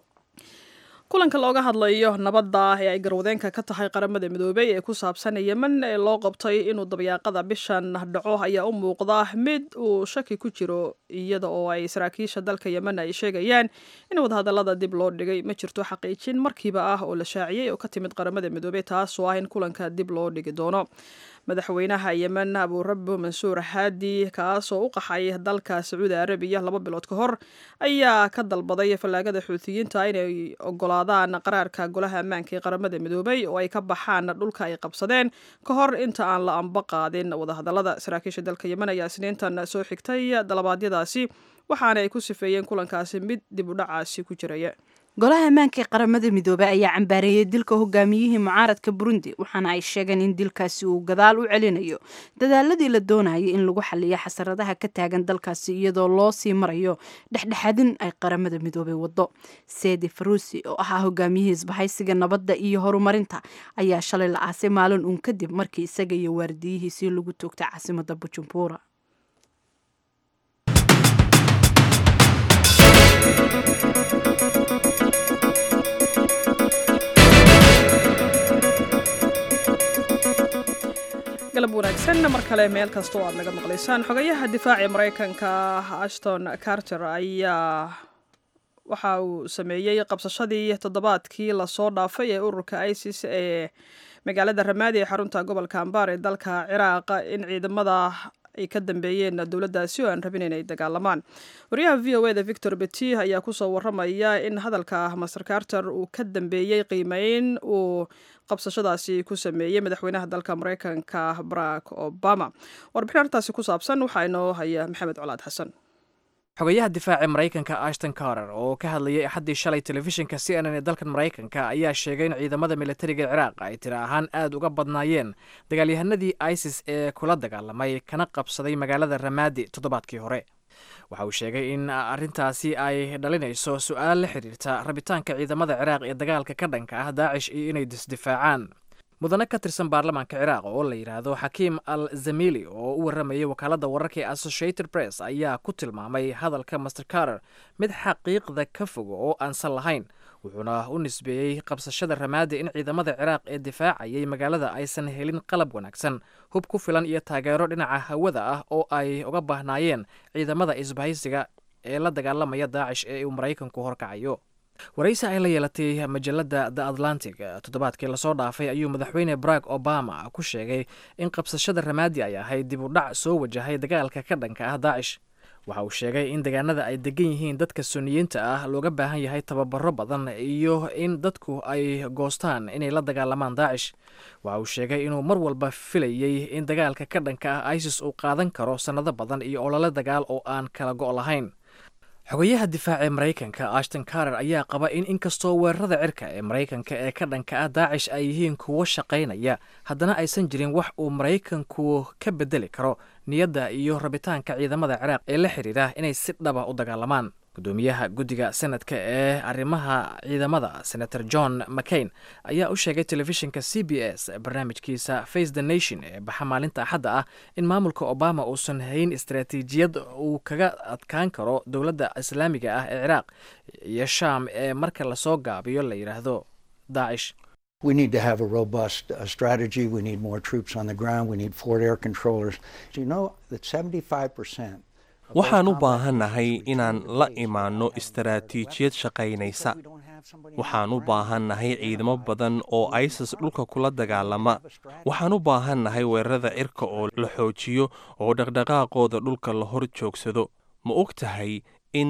kulanka looga hadlayo nabadda ee ay garwadeenka ka tahay qaramada midoobay ee ku saabsan Yemen ee loo qabtay inuu dabayaaqada bishan dhaco ayaa u muuqda mid uu shaki ku jiro iyada oo ay saraakiisha dalka Yemen ay sheegayaan in wadahadallada dib loo dhigay. Ma jirto xaqiijin markiiba ah oo la shaaciyay oo ka timid qaramada midoobay taas oo ah in kulanka dib loo dhigi doono. madaxweynaha Yemen Abu Rabbo Mansuur Hadi kaas oo u qaxay dalka Sacuudi Arabiya 2 bilood ka hor ayaa ka dalbaday falaagada Xuuthiyiinta inay ogolaadaan qaraarka golaha ammaanka ee qaramada midoobay oo ay ka baxaan dhulka ay qabsadeen ka hor inta aan la anba qaadin wadahadallada. Saraakiisha dalka Yemen ayaa Isniintan soo xigtay dalabaadyadaasi waxaana ay ku sifeeyeen kulankaasi mid dib u dhacaasi ku jiraya. golaha ammaanka ee qaramada midoobay ayaa cambaareeyay dilka hogaamiyihii mucaaradka Burundi waxaana ay sheegeen in dilkaasi uu gadaal u celinayo dadaaladii la doonayay in lagu xalliyo xasaradaha ka taagan dalkaasi iyadoo loo sii marayo dhexdhexaadin ay qaramada midoobay wado. Seydi Faruusi oo ahaa hogaamiyihii isbahaysiga nabadda iyo horumarinta ayaa shalay la aasay maalin uun kadib markii isaga iyo waardiyihiisii lagu toogtay caasimadda Bujumbura. galab wanaagsan mar kale meel kasta oo aad naga maqlaysaan. xogayaha difaaca Mareykanka Ashton Carter ayaa waxa uu sameeyay qabsashadii toddobaadkii la soo dhaafay ee ururka ISIS ee magaalada Ramadi ee xarunta gobolka Anbar ee dalka Ciraaq in ciidamada ay ka dambeeyeen dowladdaasi oo aan rabin inay dagaalamaan. wariyaha VOA da Victor Betti ayaa ku soo waramaya in hadalka Mr Carter uu ka dambeeyay qiimeyn uu qabsashadaasi ku sameeyay madaxweynaha dalka Mareykanka Barack Obama. warbixin arrintaasi ku saabsan waxaa inoo haya Maxamed Colaad Xasan. xogayaha difaaca Mareykanka Ashton Carter oo ka hadlayay axadii shalay telefishinka CNN ee dalkan Mareykanka ayaa sheegay in ciidamada militariga Ciraaq ay tiro ahaan aad uga badnaayeen dagaalyahanadii ISIS ee kula dagaalamay kana qabsaday magaalada Ramadi toddobaadkii hore. waxa uu sheegay in arrintaasi ay dhalinayso su'aal la xiriirta rabitaanka ciidamada Ciraaq ee dagaalka ka dhanka ah Daesh iyo inay disdifaacaan. mudane ka tirsan baarlamaanka Ciraaq oo la yiraahdo Hakim Al-Zamili oo u waramayay wakaaladda wararka ee Associated Press ayaa ku tilmaamay hadalka Mr Carter mid xaqiiqda ka fog oo aan sal lahayn, wuxuuna u nisbeeyey qabsashada Ramadi in ciidamada Ciraaq ee difaacayay magaalada aysan helin qalab wanaagsan, hub ku filan iyo taageero dhinaca hawada ah oo ay uga baahnaayeen ciidamada isbahaysiga ee la dagaalamaya Daesh ee uu Mareykanku horkacayo. waraysi ay la yeelatay majalada The Atlantic toddobaadkii lasoo dhaafay ayuu madaxweyne Barack Obama ku sheegay in qabsashada Ramadi ay ahayd dib u dhac soo wajahay dagaalka ka dhanka ah Daesh. waxa uu sheegay in deegaanada ay degan yihiin dadka Sunniyiinta ah looga baahan yahay tababaro badan iyo in dadku ay goostaan inay la dagaalamaan Daesh. waxa uu sheegay inuu mar walba filayay in dagaalka ka dhanka ah ISIS uu qaadan karo sanado badan iyo olole dagaal oo aan kala go' lahayn. xogayaha difaaca Mareykanka Ashton Carter ayaa qaba in inkastoo weerarada cirka ee Mareykanka ee ka dhanka ah Daesh ay yihiin kuwo shaqaynaya, haddana aysan jirin wax uu Mareykanku ka bedeli karo niyadda iyo rabitaanka ciidamada Ciraaq ee la xiriira inay si dhaba u dagaalamaan. gudoomiyaha guddiga senadka ee arrimaha ciidamada senator john mccain ayaa u sheegay telefishinka c b s barnaamijkiisa face the nation ee baxa maalinta axadda ah in maamulka obama uusan hayn istaraatiijiyad uu kaga adkaan karo dowladda islaamiga ah ee ciraaq iyo shaam ee marka lasoo gaabiyo la yidhaahdo daacish. We need to have a robust strategy. We need more troops on the ground. We need forward air controllers. Do you know that 75%? waxaan u baahannahay inaan la imaanno istaraatiijiyad shaqaynaysa. waxaan u baahannahay ciidamo badan oo isis dhulka kula dagaalama. waxaan u baahannahay weerarada cirka oo la xoojiyo oo dhaqdhaqaaqooda dhulka la hor joogsado. ma og tahay in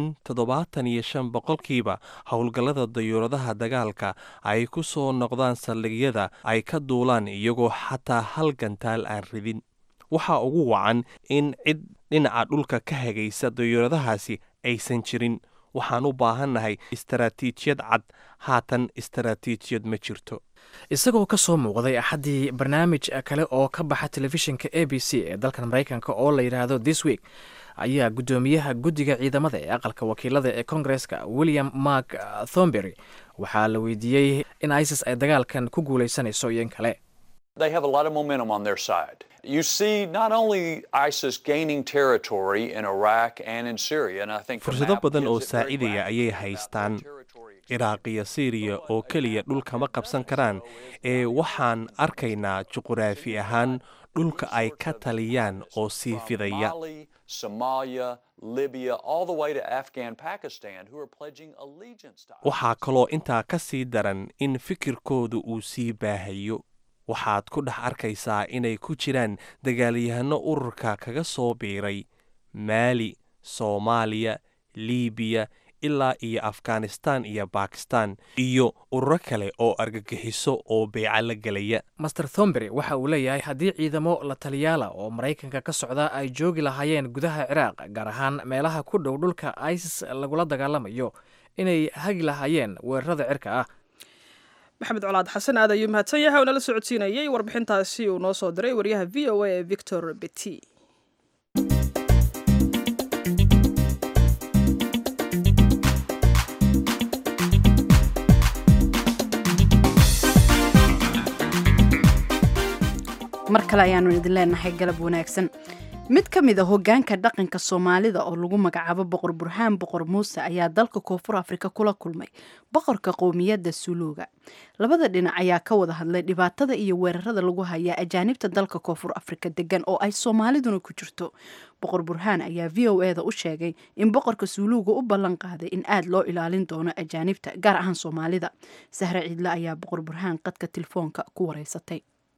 75% howlgallada dayuuradaha dagaalka ay ku soo noqdaan saldhigyada ay ka duulaan iyagoo xataa hal gantaal aan ridin. waxaa ugu wacan in cid dhinaca dhulka ka hagaysa dayuuradahaasi aysan jirin. waxaan u baahannahay istaraatiijiyad cad. haatan istaraatiijiyad ma jirto. isagoo ka soo muuqday axaddii barnaamij kale oo ka baxa telefishinka a b c ee dalkan maraykanka oo la yidhaahdo this week ayaa guddoomiyaha guddiga ciidamada ee aqalka wakiilada ee kongareska william mark thornberry waxaa la weydiiyey in isis ay dagaalkan ku guulaysanayso iyo in kale. They have a lot of momentum on their side. You see not only ISIS gaining territory in Iraq and in Syria, and I think fursado badan oo saacidaya ayay haystaan. Iraaq iyo Syria oo kaliya dhulka ma qabsan karaan ee waxaan arkaynaa juquraafi ahaan dhulka ay ka taliyaan oo sii fidaya. Somalia, Libya, all the way to Afghan Pakistan who are pledging allegiance to ISIS. waxaa kaloo intaa ka sii daran in fikirkoodu uu sii baahayo. waxaad ku dhex arkaysaa inay ku jiraan dagaalyahano ururka kaga soo biiray maali, soomaaliya, liibiya ilaa iyo afghanistan iyo bakistan iyo ururo kale oo argagixiso oo beeca la gelaya. master thornberry waxa uu leeyahay haddii ciidamo la taliyaala oo maraykanka ka socda ay joogi lahaayeen gudaha ciraaq gaar ahaan meelaha ku dhow dhulka isis lagula dagaalamayo inay hagi lahaayeen weerarada cirka ah. maxamed colaad xasan aad ayuu mahadsan yahay oo nala socodsiinayay warbixintaasi uu noo soo diray waryaha v o a ee victor beti. mar kale ayaanu idin leenahay galab wanaagsan. mid ka mid a hoggaanka dhaqanka soomaalida oo lagu magacaabo boqor burhaan boqor muuse ayaa dalka koonfur afrika kula kulmay boqorka qowmiyadda suluuga. labada dhinac ayaa ka wada hadlay dhibaatada iyo weerarada lagu hayaa ajaanibta dalka koonfur afrika degan oo ay soomaaliduna ku jirto. boqor burhaan ayaa v o e da u sheegay in boqorka suluuga u ballan qaaday in aad loo ilaalin doono ajaanibta gaar ahaan soomaalida. sahre ciidle ayaa boqor burhaan qadka telefoonka ku wareysatay.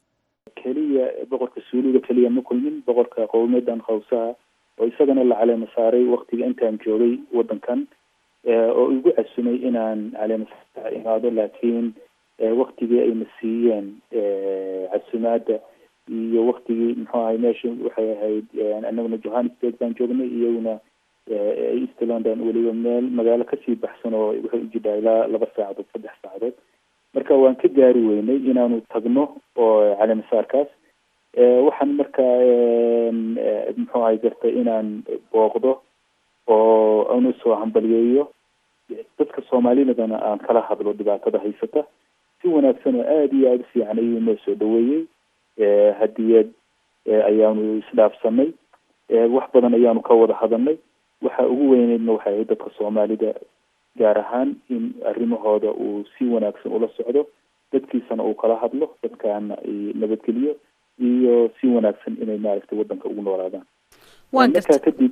keliya boqorka suuliga keliya ma kulmin boqorka qowmiyadan qawsaha oo isagana la caleema saaray waqtiga intaan joogay wadankan oo igu casumay inaan caleema saar imaado laakiin waqtigii ayna siiyeen casumaada iyo waqtigii muxuu ahay meesha waxay ahayd annaguna Johannesburg baan joognay iyaguna East London weliba meel magaalo kasii baxsan oo waxay u jidhaa ilaa 2 saacadood 3 saacadood. marka waan ka gaari weynay inaanu tagno oo caleemasaarkaas waxaan markaa muxuu ahay gartay inaan booqdo oo aanu soo hambaliyeeyo dadka Soomaalidana aan kala hadlo dhibaatada haysata si wanaagsan oo aad iyo aad u fiican ayuu noo soo dhaweeyey. hadiyad ayaanu isdhaafsanay wax badan ayaanu ka wada hadalnay. waxa ugu weyneedna waxay dadka Soomaalida gaar ahaan in arrimahooda uu si wanaagsan ula socdo dadkiisana uu kala hadlo dadkaana ay nabadgeliyo iyo si wanaagsan inay maaragtay wadanka ugu noolaadaan. markaa kadib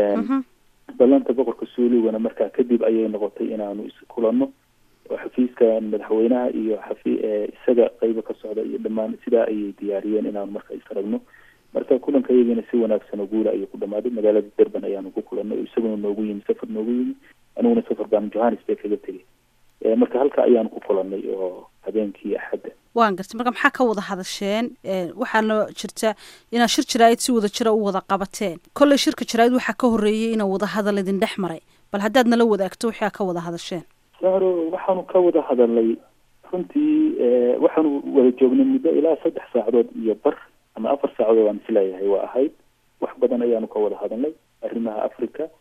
ballanta boqorka suuligana markaa kadib ayay noqotay inaanu iskulanno oo xafiiska madaxweynaha iyo isaga qaybo ka socda iyo dhammaan sidaa ayay diyaariyeen inaanu marka isragno. marka kulanka iyagana si wanaagsan oo guula ayuu ku dhamaaday. magaalada Durban ayaanu ku kulannay isaguna noogu yimi safar noogu yimi aniguna safar baan Johannesburg kaga tegay. marka halka ayaan ku kulannay oo habeenkii axadda. waan gartay marka maxaa ka wada hadasheen? waxaana jirta inaad shir jiraayid si wada jira u wada qabateen. kolley shirka jiraayid waxaa ka horreeyay inaa wada hadal idin dhex maray bal haddaad nala wadaagto waxaa ka wada hadasheen. sahro waxaanu ka wada hadalnay runtii waxaanu wada joognay muddo ilaa 3 saacadood iyo bar ama 4 saacadood aan isleeyahay waa ahayd. wax badan ayaanu ka wada hadalnay arrimaha Afrika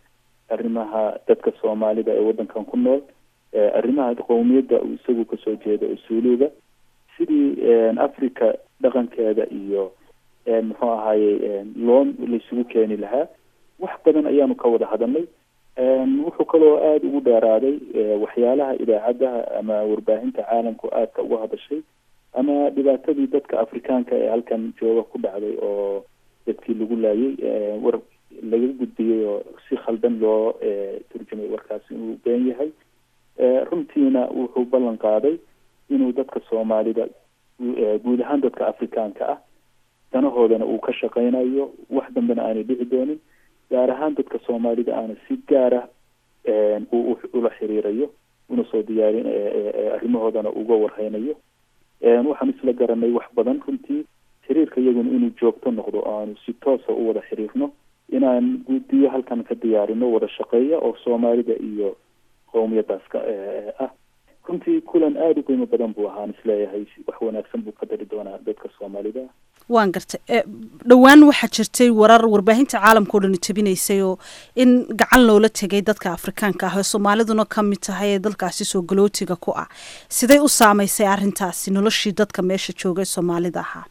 arrimaha dadka soomaalida ee waddankan ku nool, arrimaha qowmiyadda uu isagu kasoo jeedo usuluuga, sidii africa dhaqankeeda iyo muxuu ahaayey laysugu keeni lahaa. wax badan ayaanu ka wada hadalnay. wuxuu kaloo aada ugu dheeraaday waxyaalaha idaacadaha ama warbaahinta caalamku aadka uga hadashay, ama dhibaatadii dadka afrikaanka ee halkan jooga ku dhacday oo dadkii lagu laayay, war laga gudbiyey oo si khaldan loo turjumay warkaasi inuu been yahay. runtiina wuxuu ballan qaaday inuu dadka soomaalida guud ahaan dadka afrikaanka ah danahoodana uu ka shaqaynayo, wax dambena aanay dhici doonin, gaar ahaan dadka soomaalida aana si gaara uu ula xiriirayo, una soo diyaarin arrimahoodana uga warhaynayo. waxaan isla garanay wax badan runtii. xiriirka iyaguna inuu joogto noqdo, aanu si toosa u wada xiriirno, inaan guddiyo halkan ka diyaarino wada shaqeeya oo soomaalida iyo qowmiyadaas ah. runtii kulan aada u qiimo badan buu ahaan isleeyahay, wax wanaagsan buu ka dari doonaa dadka soomaalida. waan gartay. dhowaan waxaa jirtay warar warbaahinta caalamka oo dhan tabinaysay oo in gacan loola tegay dadka afrikaanka ah oo soomaaliduna ka mid tahay ee dalkaasi soo galootiga ku ah. sidee u saamaysay arrintaasi noloshii dadka meesha joogay soomaalida ahaa?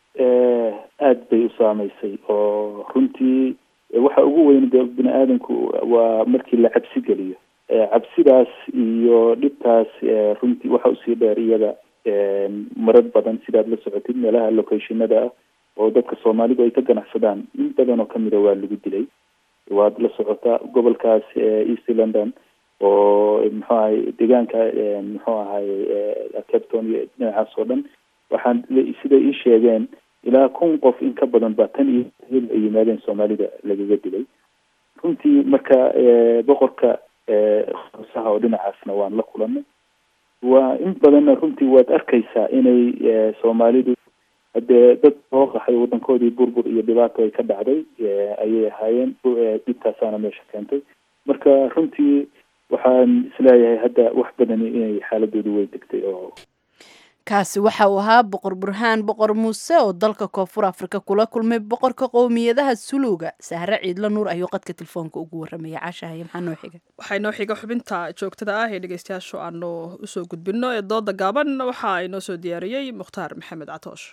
aada bay u saamaysay, oo runtii waxa ugu weyn dee bini aadamku waa markii la cabsi geliyo. cabsidaas iyo dhibtaas runtii waxa usii dheer iyada marad badan sidaad la socotid meelaha locationada ah oo dadka soomaalidu ay ka ganacsadaan, in badan oo kamida waa lagu dilay. waad la socotaa gobolkaas east london oo muxuu ahay deegaanka muxuu ahay Cape Town iyo dhinacaas oo dhan, waxaan siday ii sheegeen ilaa 1,000 qof in ka badan baa tan iyo ay yimaadeen soomaalida lagaga dilay. runtii marka boqorka saha oo dhinacaasna waan la kulanay. waa in badanna runtii waad arkaysaa inay soomaalidu hadee dad soo qaxay waddankoodii burbur iyo dhibaato ay ka dhacday ayay ahaayeen. dhibtaasaana meesha keentay. marka runtii waxaan isleeyahay hadda wax badani inay xaaladoodu way degtay. oo kaasi waxa uu ahaa boqor burhaan boqor muuse oo dalka koonfur afrika kula kulmay boqorka qowmiyadaha suluuga. sahre ciidla nuur ayuu qadka telefoonka ugu warramaya. caashahay maxaa noo xiga? waxaa inoo xiga xubinta joogtada ah ee dhegeystayaashu aanu usoo gudbino ee dooda gaaban. waxaa inoo soo diyaariyey mukhtaar maxamed catoosh.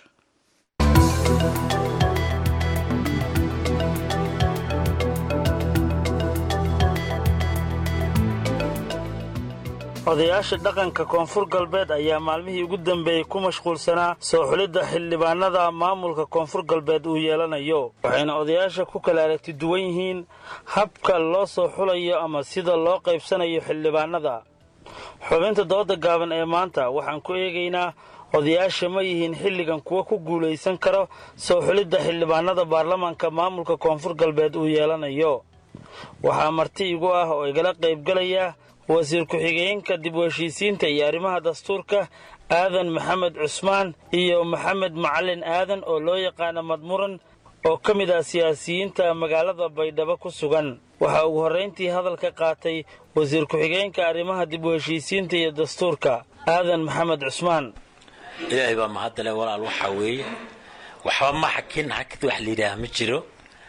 odayaasha dhaqanka koonfur galbeed ayaa maalmihii ugu dambeeyey ku mashquulsanaa soo xulidda xildhibaanada maamulka koonfur galbeed uu yeelanayo, waxayna odayaasha ku kala aragti duwan yihiin habka loo soo xulayo ama sida loo qaybsanayo xildhibaanada. xubinta dooda gaaban ee maanta waxaan ku eegaynaa odayaasha ma yihiin xilligan kuwa ku guulaysan karo soo xulidda xildhibaanada baarlamaanka maamulka koonfur galbeed uu yeelanayo. waxaa marti igu ah oo igala qaybgalaya wasiir ku-xigeenka dib u heshiisiinta iyo arrimaha dastuurka aadan maxamed cusmaan iyo maxamed macalin aadan oo loo yaqaana madmuran oo ka mid ah siyaasiyiinta magaalada baydhabo ku sugan. waxaa ugu horrayntii hadalka qaatay wasiir ku-xigeenka arrimaha dib u heshiisiinta iyo dastuurka aadan maxamed cusmaan. ilaahay baa mahadale walaal. waxaa weeye waxba ma xakid wax layidhaah ma jiro.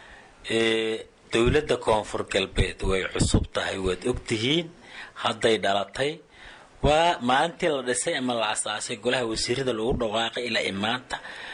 dowladda koonfur galbeed way cusub tahay, waad ogtihiin. hadday dhalatay waa maalintii la dhisay ama la asaasay golaha wasiirada lagu dhawaaqay ilaa imaanta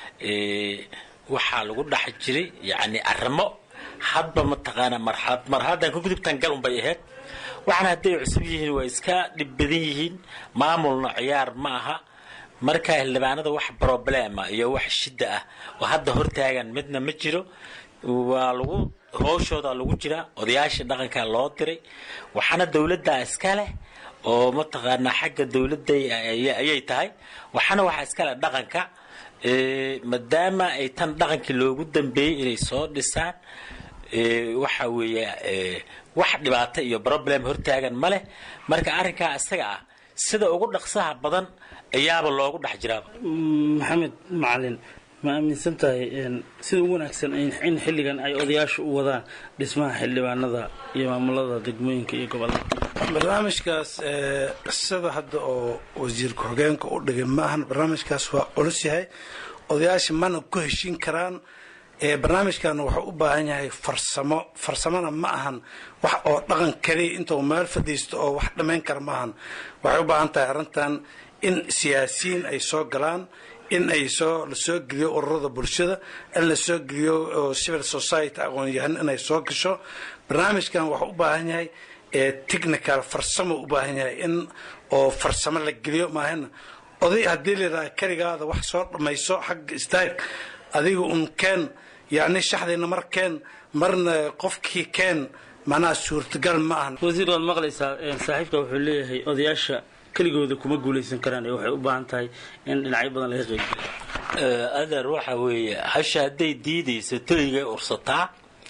waxaa lagu dhex jiray yacni arrimo hadba mataqaana marxaladan ka gudubtan gal unbay ahayd. waxaana hadday cusub yihiin waa iska dhib badan yihiin, maamulna ciyaar ma aha. markaa xildhibaanada wax problema iyo wax shida ah oo hadda hortaagan midna ma jiro. waa lagu howshooda lagu jira, odayaasha dhaqanka loo diray, waxaana dawladda iska leh oo mataqaana xagga dawladda ayay tahay. waxaana waxa iska leh dhaqanka maadaama ay tan dhaqankii loogu dambeeyey inay soo dhisaan. waxa weeye wax dhibaato iyo problem hortaagan ma leh. marka arrinkaa isaga ah sida ugu dhaqsaha badan ayaaba loogu dhex jiraa. maxamed macalin, ma aaminsan tahay sida ugu wanaagsan in xilligan ay odayaashu u wadaan dhismaha xildhibaanada iyo maamulada degmooyinka iyo gobollada? barnaamijkaas sida hadda oo wasiir ku-xigeenka u dhigay maahan. barnaamijkaas waa culus yahay, odayaasha mana ku heshin karaan barnaamijkan wuxuu u baahan yahay farsamona ma ahan wax oo dhaqan kaliya intuu meel fadhiisto oo wax dhammayn kara ma ahan waxay u baahan tahay arrintan in siyaasiyiin ay soo galaan in ay la soo geliyo ururada bulshada in la soo geliyo civil society aqoon-yahan inay soo gasho barnaamijkan wuxuu u baahan yahay technical farsamo u baahan yahay in oo farsamo la geliyo maahana oday haddii la yidhaha keligaada wax soo dhammayso xagga istaag adiga un keen yacni shaxdayna mar keen marna qofkii keen macnaha suurtagal ma ahan wasiir waad maqlaysaa saaxiibka wuxuu leeyahay odayaasha keligooda kuma guulaysan karaan ee waxay u baahan tahay in dhinacyo badan laga qeybgeliyo adeer waxa weeye hasha hadday diidayso toygay ursataa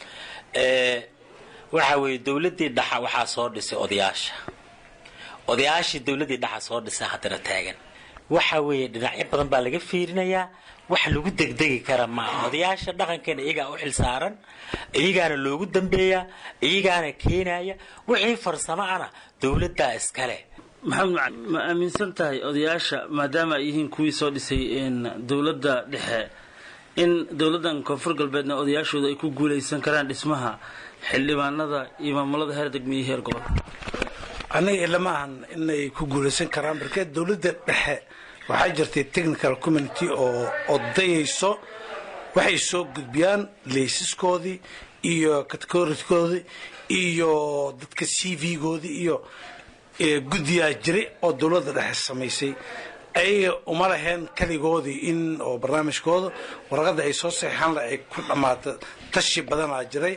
waxa weeye dowladdii dhaxa waxaa soo dhisay odayaashii dowladdii dhaxa soo dhisay haddana taagan waxa weeye dhinacyo badan baa laga fiirinayaa wax lagu degdegi kara maaha odayaasha dhaqankeena iyagaa u xil saaran iyagaana loogu dambeeyaa iyagaana keenaya wixii farsamo ana dowladdaa iskale maxamed ma aaminsan tahay odayaasha maadaama ay yihiin kuwii soo dhisay dowladda dhexe in dowladdan koonfur galbeedna odayaashooda ay ku guulaysan karaan dhismaha xildhibaanada iyo maamulada heer degmo iyo heer gobol aniga ilama ahan inay ku guulaysan karaan markee dowladda dhexe waxaa jirtay technical community oo odayayso waxay soo gudbiyaan laysaskoodii iyo categorikoodii iyo dadka c v-goodii iyo guddiyaa jiray oo dowladda dhexe samaysay ayaga uma laheen keligoodii in oo barnaamijkooda warqadda ay soo saxeixaan ay ku dhammaato tashi badanaa jiray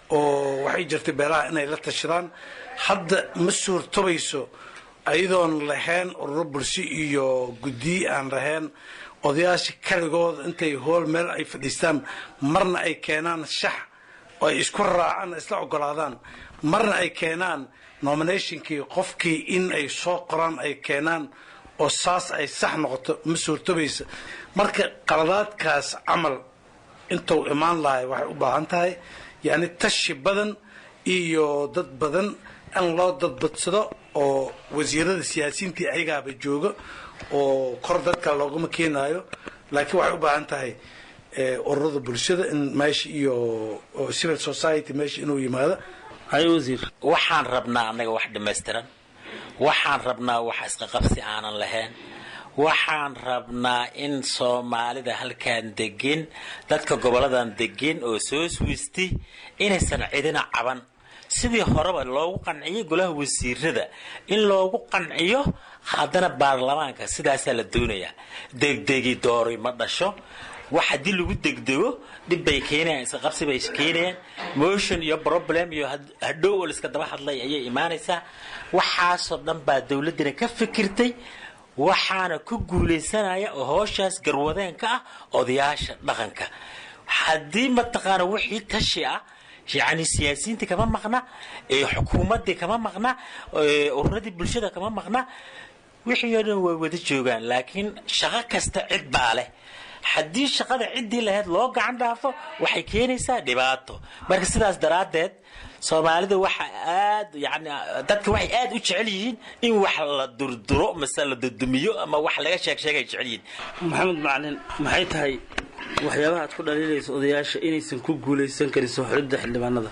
oo waxay jirtay beelaha inay la tashadaan hadda ma suurtobayso ayadoon lahayn ururo bulsho iyo guddiyi aan lahayn odayaasha keligooda intay hool meel ay fadhiistaan marna ay keenaan shax oo ay isku raacaan isla ogolaadaan marna ay keenaan nominationkii qofkii in ay soo qoraan ay keenaan oo saas ay sax noqoto ma suurtobaysa marka qaladaadkaas camal intuu imaan lahay waxay u baahan tahay yacni tashi badan iyo dad badan in loo dadbadsado oo wasiirada siyaasiyiintii ayagaaba jooga oo kor dadka loogama keenaayo laakiin waxay u baahan tahay ururada bulshada in meesha iyo civil society meesha inuu yimaado hay wasiir waxaan rabnaa annaga wax dhammaystiran waxaan rabnaa wax isqaqabsi aanan lahayn waxaan rabnaa in soomaalida halkaan degin dadka goboladan degin oo soo suwistay inaysan cidina caban sidii horeba loogu qanciyay golaha wasiirada in loogu qanciyo haddana baarlamaanka sidaasaa la doonayaa degdegi doori ma dhasho wax haddii lagu degdego dhib bay keenayaan isqabsi bay keenayaan motion iyo problem iyo hadhow oo liska daba hadlay ayay imaanaysaa waxaasoo dhan baa dowladdina ka fikirtay waxaana ku guulaysanaya oo hooshaas garwadeenka ah odayaasha dhaqanka haddii mataqaana wixii tashi ah yacni siyaasiyiintii kama maqna xukuumaddii kama maqna ururadii bulshada kama maqna wixii oo dhan way wada joogaan laakiin shaqo kasta cid baa leh haddii shaqada ciddii lahayd loo gacan dhaafo waxay keenaysaa dhibaato marka sidaas daraaddeed soomaalida waxa aad yani dadka waxay aad u jecel yihiin in wax la durduro mise la dudumiyo ama wax laga sheegay jecel yihiin maxamed macalin maxay tahay waxyaabaha aad ku dhaliilayso odayaasha inaysan ku guulaysan karin soo xulidda xildhibaanada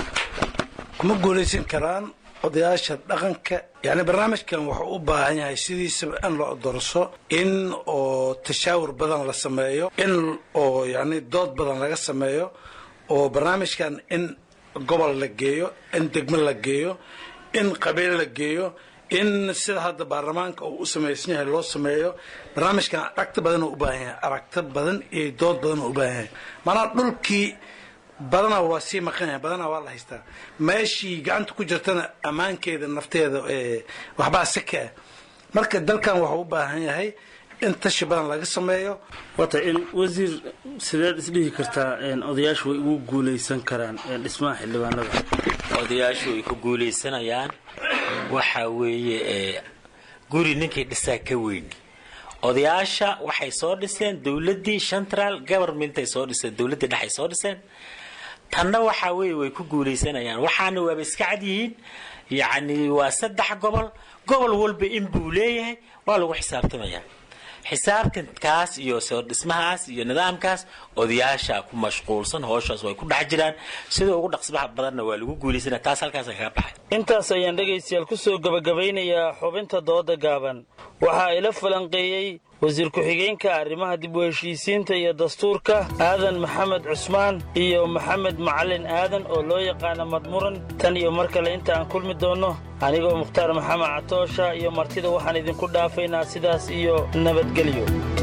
kuma guulaysan karaan odayaasha dhaqanka yani barnaamijkan wuxuu u baahan yahay sidiisaba in loo dorso in oo tashaawur badan la sameeyo in oo yani dood badan laga sameeyo oo barnaamijkan in gobol la geeyo in degmo la geeyo in qabiil la geeyo in sida hadda baarlamaanka uu u samaysan yahay loo sameeyo barnaamijkan aragti badan uu u baahan yahay aragti badan iyo dood badan uu u baahan yahay maanaa dhulkii badanaa waa sii maqan yahay badanaa waa la haystaa meeshii gacanta ku jirtana ammaankeeda nafteeda waxbaa sika ah marka dalkan wuxuu u baahan yahay in tashi badan laga sameeyo wata in wasiir sideed isdhihi kartaa odayaashu way ugu guulaysan karaan dhismaha xildhibaanada odayaashu way ku guulaysanayaan waxa weeye guri ninkii dhisaa ka weyn odayaasha waxay soo dhiseen dowladdii central government ay soo dhiseen dowladdii dhex ay soo dhiseen tanna waxa weeye way ku guulaysanayaan waxaana waaba iska cad yihiin yacni waa 3 gobol walba in buu leeyahay waa lagu xisaabtamayaa xisaabtankaas iyo soo dhismahaas iyo nidaamkaas odayaasha ku mashquulsan howshaas way ku dhex jiraan sida ugu dhaqsibaha badanna waa lagu guulaysanaa taas halkaas kaga baxay intaas ayaan dhegaystayaal ku soo gabagabeynayaa xubinta dooda gaaban waxaa ila falanqeeyey wasiir ku-xigeenka arrimaha dib u heshiisiinta iyo dastuurka aadan maxamed cusmaan iyo maxamed macalin aadan oo loo yaqaana madmuran tan iyo mar kale inta aan kulmi doonno anigoo mukhtaar maxamed catoosha iyo martida waxaan idinku dhaafaynaa sidaas iyo nabadgelyo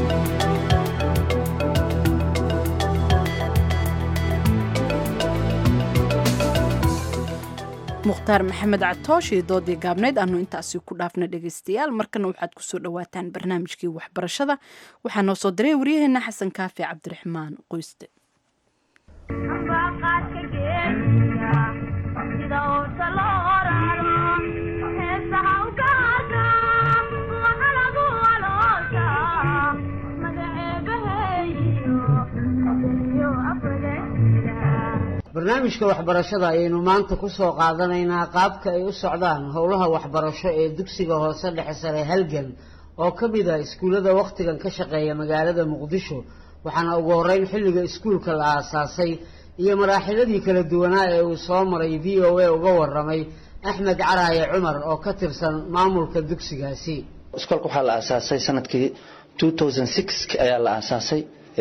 mukhtaar maxamed catoosh iyo doodii gaabnayd aanu intaasi ku dhaafna dhegaystayaal markana waxaad kusoo dhawaataan barnaamijkii waxbarashada waxaa noo soo diray waryaheena xasan kaafi cabdiraxmaan qoyste barnaamijka waxbarashada ayaynu maanta ku soo qaadanaynaa qaabka ay u socdaan howlaha waxbarasho ee dugsiga hoose dhexe sare halgan oo ka mid ah iskuullada wakhtigan ka shaqeeya magaalada muqdisho waxaana ugu horreyn xilliga iskuulka la aasaasay iyo maraaxiladii kala duwanaa ee uu soo maray v o a uga warramay axmed caraaye cumar oo ka tirsan maamulka dugsigaasi iskoolka waxaa la aasaasay sanadkii 2006 ayaa la aasaasay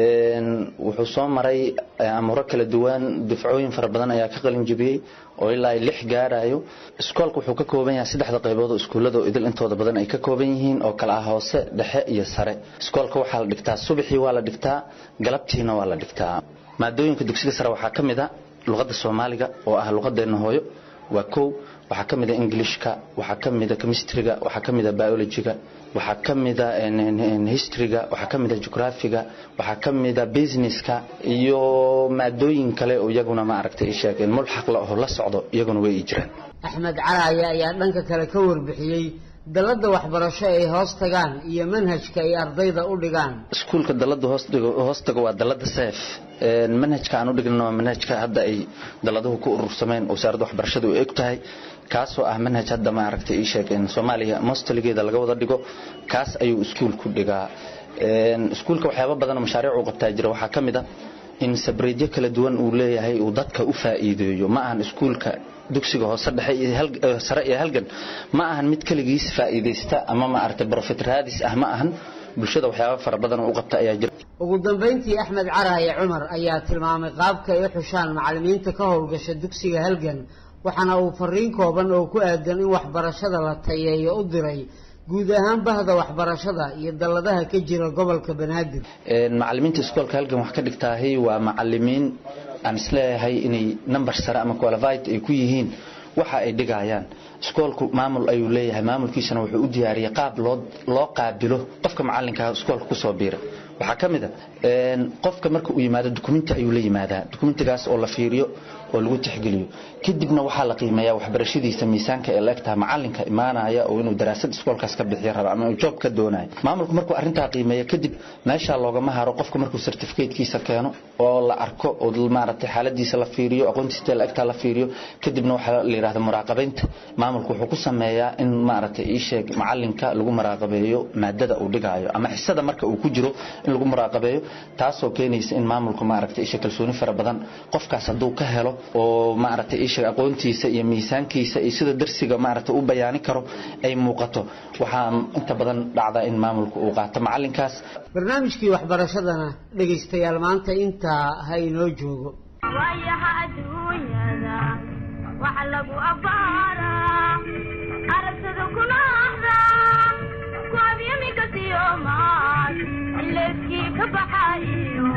wuxuu soo maray amuro kala duwan dufcooyin fara badan ayaa ka qalin jabiyey oo ilaa 6 gaarayo iskoolku wuxuu ka kooban yahay 3 qaybood oo iskuulada oo idil intooda badan ay ka kooban yihiin oo kala ah hoose dhexe iyo sare iskoolka waxaa la dhigtaa subaxii waa la dhigtaa galabtiina waa la dhigtaa maadooyinka dugsiga sare waxaa ka mid ah luqadda Soomaaliga oo ah luqadeena hooyo waa koow waxaa ka mid ah Englishka waxaa ka mid ah chemistryga waxaa ka mid ah biologyga waxaa ka mid ah historyga waxaa ka mid ah geographyga waxaa ka mid ah businesska iyo maadooyin kale oo iyaguna ma aragtay sheegeen mulxaq la socdo iyaguna way jiraan axmed caraaye ayaa dhanka kale ka warbixiyey dalada waxbarasho ay hoos tagaan iyo manhajka ay ardayda u dhigaan iskuulka dalada hoos tago waa dalada safe manhajka aan u dhigno manhajka hadda ay daladuhu ku urursameen wasaaradda waxbarashada u egtahay kaasoo ah manhaj hadda ma aragtay sheegeen Soomaaliya mostligeeda laga wada dhigo kaas ayuu iskuulku dhigaa iskuulka waxyaabo badan oo mashaariic uu qabtaa jira waxaa kamid ah in sabreedyo kala duwan uu leeyahay uu dadka u faa'iideeyo ma ahan iskuulka dugsiga hoose dhexe iyo sare iyo halgan ma ahan mid kaligiis faa'iideysta ama ma aragtay profit raadis ah ma ahan bulshada waxyaabo fara badan oo u qabta ayaa jira ugu dambeyntii axmed caraaye cumar ayaa tilmaamay qaabka ay u xushaan macallimiinta ka howlgasha dugsiga halgan waxaana uu fariin kooban oo ku aadan in waxbarashada la tayeeyo u diray guud ahaan bahda waxbarashada iyo daladaha ka jira gobolka Banaadir macallimiinta iskoolka halgan wax ka dhigtaahay waa macallimiin aan isleeyahay inay number sare ama qualified ay ku yihiin waxa ay dhigayaan iskoolku maamul ayuu leeyahay maamulkiisana wuxuu u diyaariyay qaab loo qaabilo qofka macallinka iskoolka ku soo biira waxaa kamid ah qofka marka uu yimaado dukumeenti ayuu la yimaadaa dukumeentigaas oo la fiiriyo oo lagu tixgeliyo kadibna waxaa la qiimeeyaa waxbarashadiisa miisaanka ee leegtahay macallinka imaanaya oo inuu daraasad iskoolkaas ka bixiyo raba ama uu job ka doonayo maamulku markuu arrintaa qiimeeyo kadib meesha loogama haro qofka markuu certificate-kiisa keeno oo la arko oo maaragtay xaaladiisa la fiiriyo aqoontiisa leegtaa la fiiriyo kadibna waxaa la yiraahdaa muraaqabaynta maamulku wuxuu ku sameeyaa in maaragtay sheeg macallinka lagu muraaqabeeyo maadada uu dhigayo ama xisada marka uu ku jiro in lagu muraaqabeeyo taasoo keenaysa in maamulku maaragtay kalsooni fara badan qofkaas hadduu ka helo oo maaragtay aqoontiisa iyo miisaankiisa iyo sida darsiga maaragtay u bayaani karo ay muuqato waxaa inta badan dhacda in maamulku uu qaato macallinkaas barnaamijkii waxbarashadana dhagaystayaal maanta intaa ha inoo joogo waayaha adduunyada waxa lagu abbaaraa aragtida kuna ahdaa ku abyamika siyoomaad ilayskii ka baxayo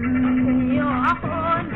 iyo aqoon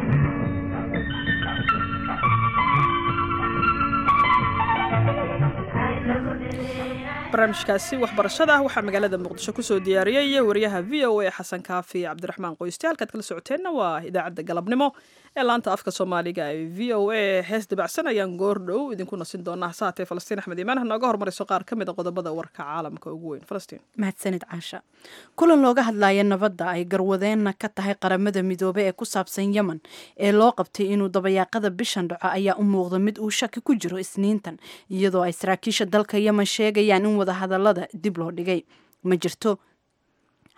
barnaamijkaasi waxbarashada waxaa magaalada muqdisho kusoo diyaariyey wariyaha v o a xasan kaafi cabdiraxmaan qoyste halkaad kala socoteenna waa idaacadda galabnimo ee laanta afka soomaaliga ee v o a hees dabacsan ayaan goor dhow idinku nasin doonaa hasaatee falastiin axmed iimaan nooga hormarayso qaar ka mid a qodobada warka caalamka ugu weyn falastiin mahadsanid caasha kulan looga hadlaya nabadda ay garwadeenna ka tahay qaramada midoobey ee ku saabsan yemen ee loo qabtay inuu dabayaaqada bishan dhaco ayaa u muuqda mid uu shaki ku jiro isniintan iyadoo ay saraakiisha dalka yemen sheegayaan in wadahadalada dib loo dhigay ma jirto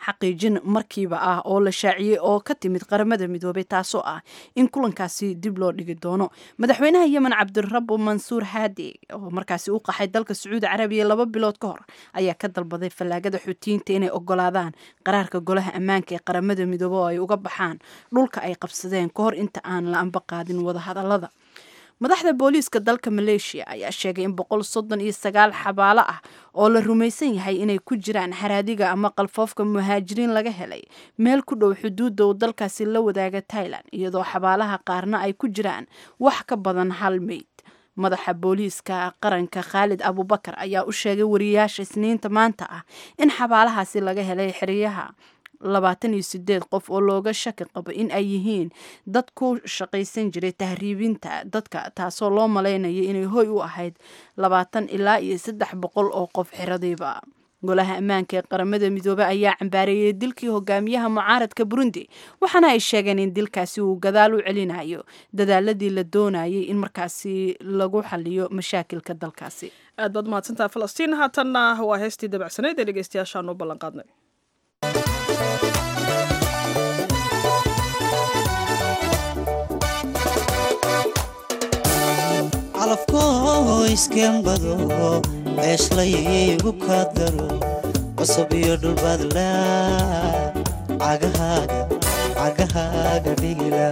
xaqiijin markiiba ah oo la shaaciyey oo ka timid qaramada midoobay taasoo ah in kulankaasi dib loo dhigi doono madaxweynaha yemen cabdirabo mansuur haadi oo markaasi u qaxay dalka sacuudi carabiya 2 bilood ka hor ayaa ka dalbaday fallaagada xuutiyiinta inay ogolaadaan qaraarka golaha ammaanka ee qaramada midoobay oo ay uga baxaan dhulka ay qabsadeen ka hor inta aan la anba qaadin wadahadalada madaxda booliiska dalka Malaysia ayaa sheegay in 139 xabaalo ah oo la rumaysan yahay inay ku jiraan haraadiga ama qalfoofka muhaajiriin laga helay meel ku dhow xuduudda uu dalkaasi la wadaaga Thailand iyadoo xabaalaha qaarna ay ku jiraan wax ka badan hal meyd madaxa booliiska qaranka Khalid Abubakar ayaa u sheegay wariyaasha Isniinta maanta ah in xabaalahaasi laga helay xiriyaha 28 qof oo looga shaki qabo in ay yihiin dad ku shaqaysan jiray tahriibinta dadka taasoo loo maleynaya inay hoy u ahayd 20 ilaa 300 oo qof xiradiiba golaha ammaanka ee qaramada midoobay ayaa cambaareeyay dilkii hogaamiyaha mucaaradka Burundi waxaana ay sheegeen in dilkaasi uu gadaal u celinayo dadaaladii la doonayay in markaasi lagu xaliyo mashaakilka dalkaasi aad baad mahadsantahay Falastiin haatanna waa heestii dabacsaneed ee dhageystayaashaan u ballan qaadnay alafko iskembado eeslaygu kadaro cusub iyo dhulbadla cagahaaga dhigila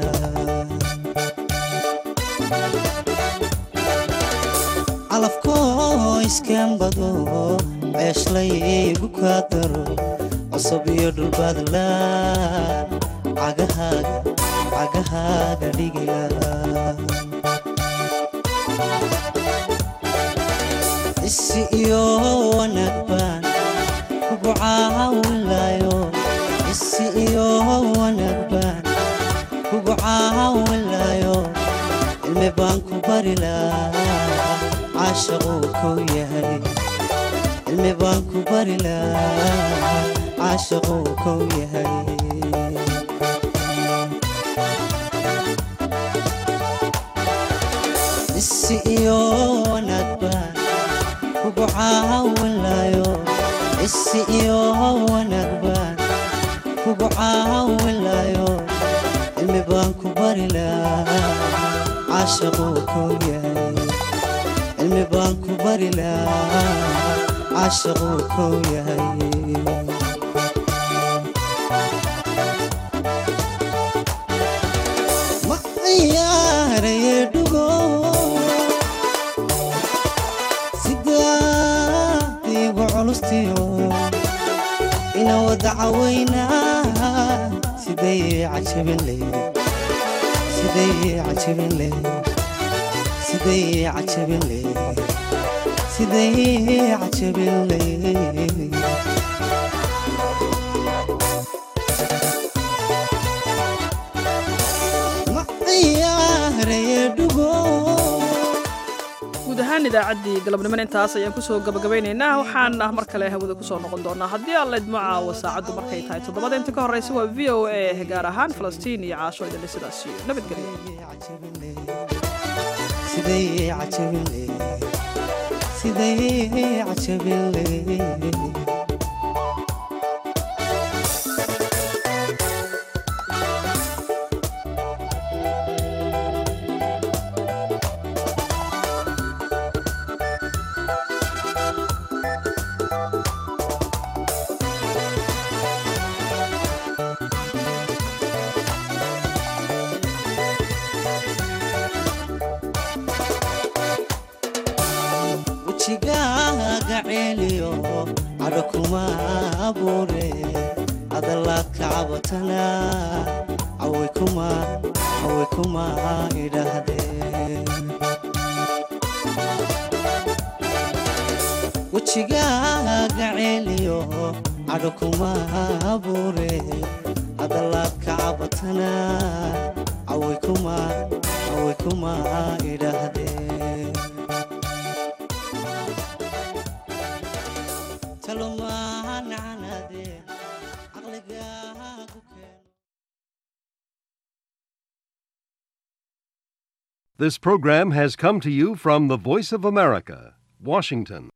alafko iskembado eeslaygu kadaro cusub iyo dhulbadla cagahaaga dhigila isi iyo wanagban kugu caawinayo isi iyo wanagban kugu caawinayo ilmi baan ku bari lahaa caashaquu kuu yahay ilmi baan ku bari lahaa caashaquu kuu yahay isi iyo wanagban kugu caawinayo isi iyo wanagban kugu caawinayo ilmi baan ku bari lahaa caashaquu kuu yahay ilmi baan ku bari lahaa caashaquu kuu yahay ma ciyaaraye dhugo ina wada cawayna sidee cajabin ma ciyaaraye dhugo guud ahaan idaacaddii galabnimada intaas ayaan kusoo gabagabaynaynaa waxaan mar kale hawada kusoo noqon doonaa haddii alla idmo caawa saacaddu markay tahay 7 inta ka horeysa waa VOA gaar ahaan Falastiin iyo caasho idin sidaas iyo nabadgelyo wajigaaga celiyo cadho kuma abuure hadalaad ka cabatana caway kuma idhaahdeen wajigaaga celiyo cadho kuma abuure hadalaad ka cabatana caway kuma idhaahdeen This program has come to you from the Voice of America, Washington.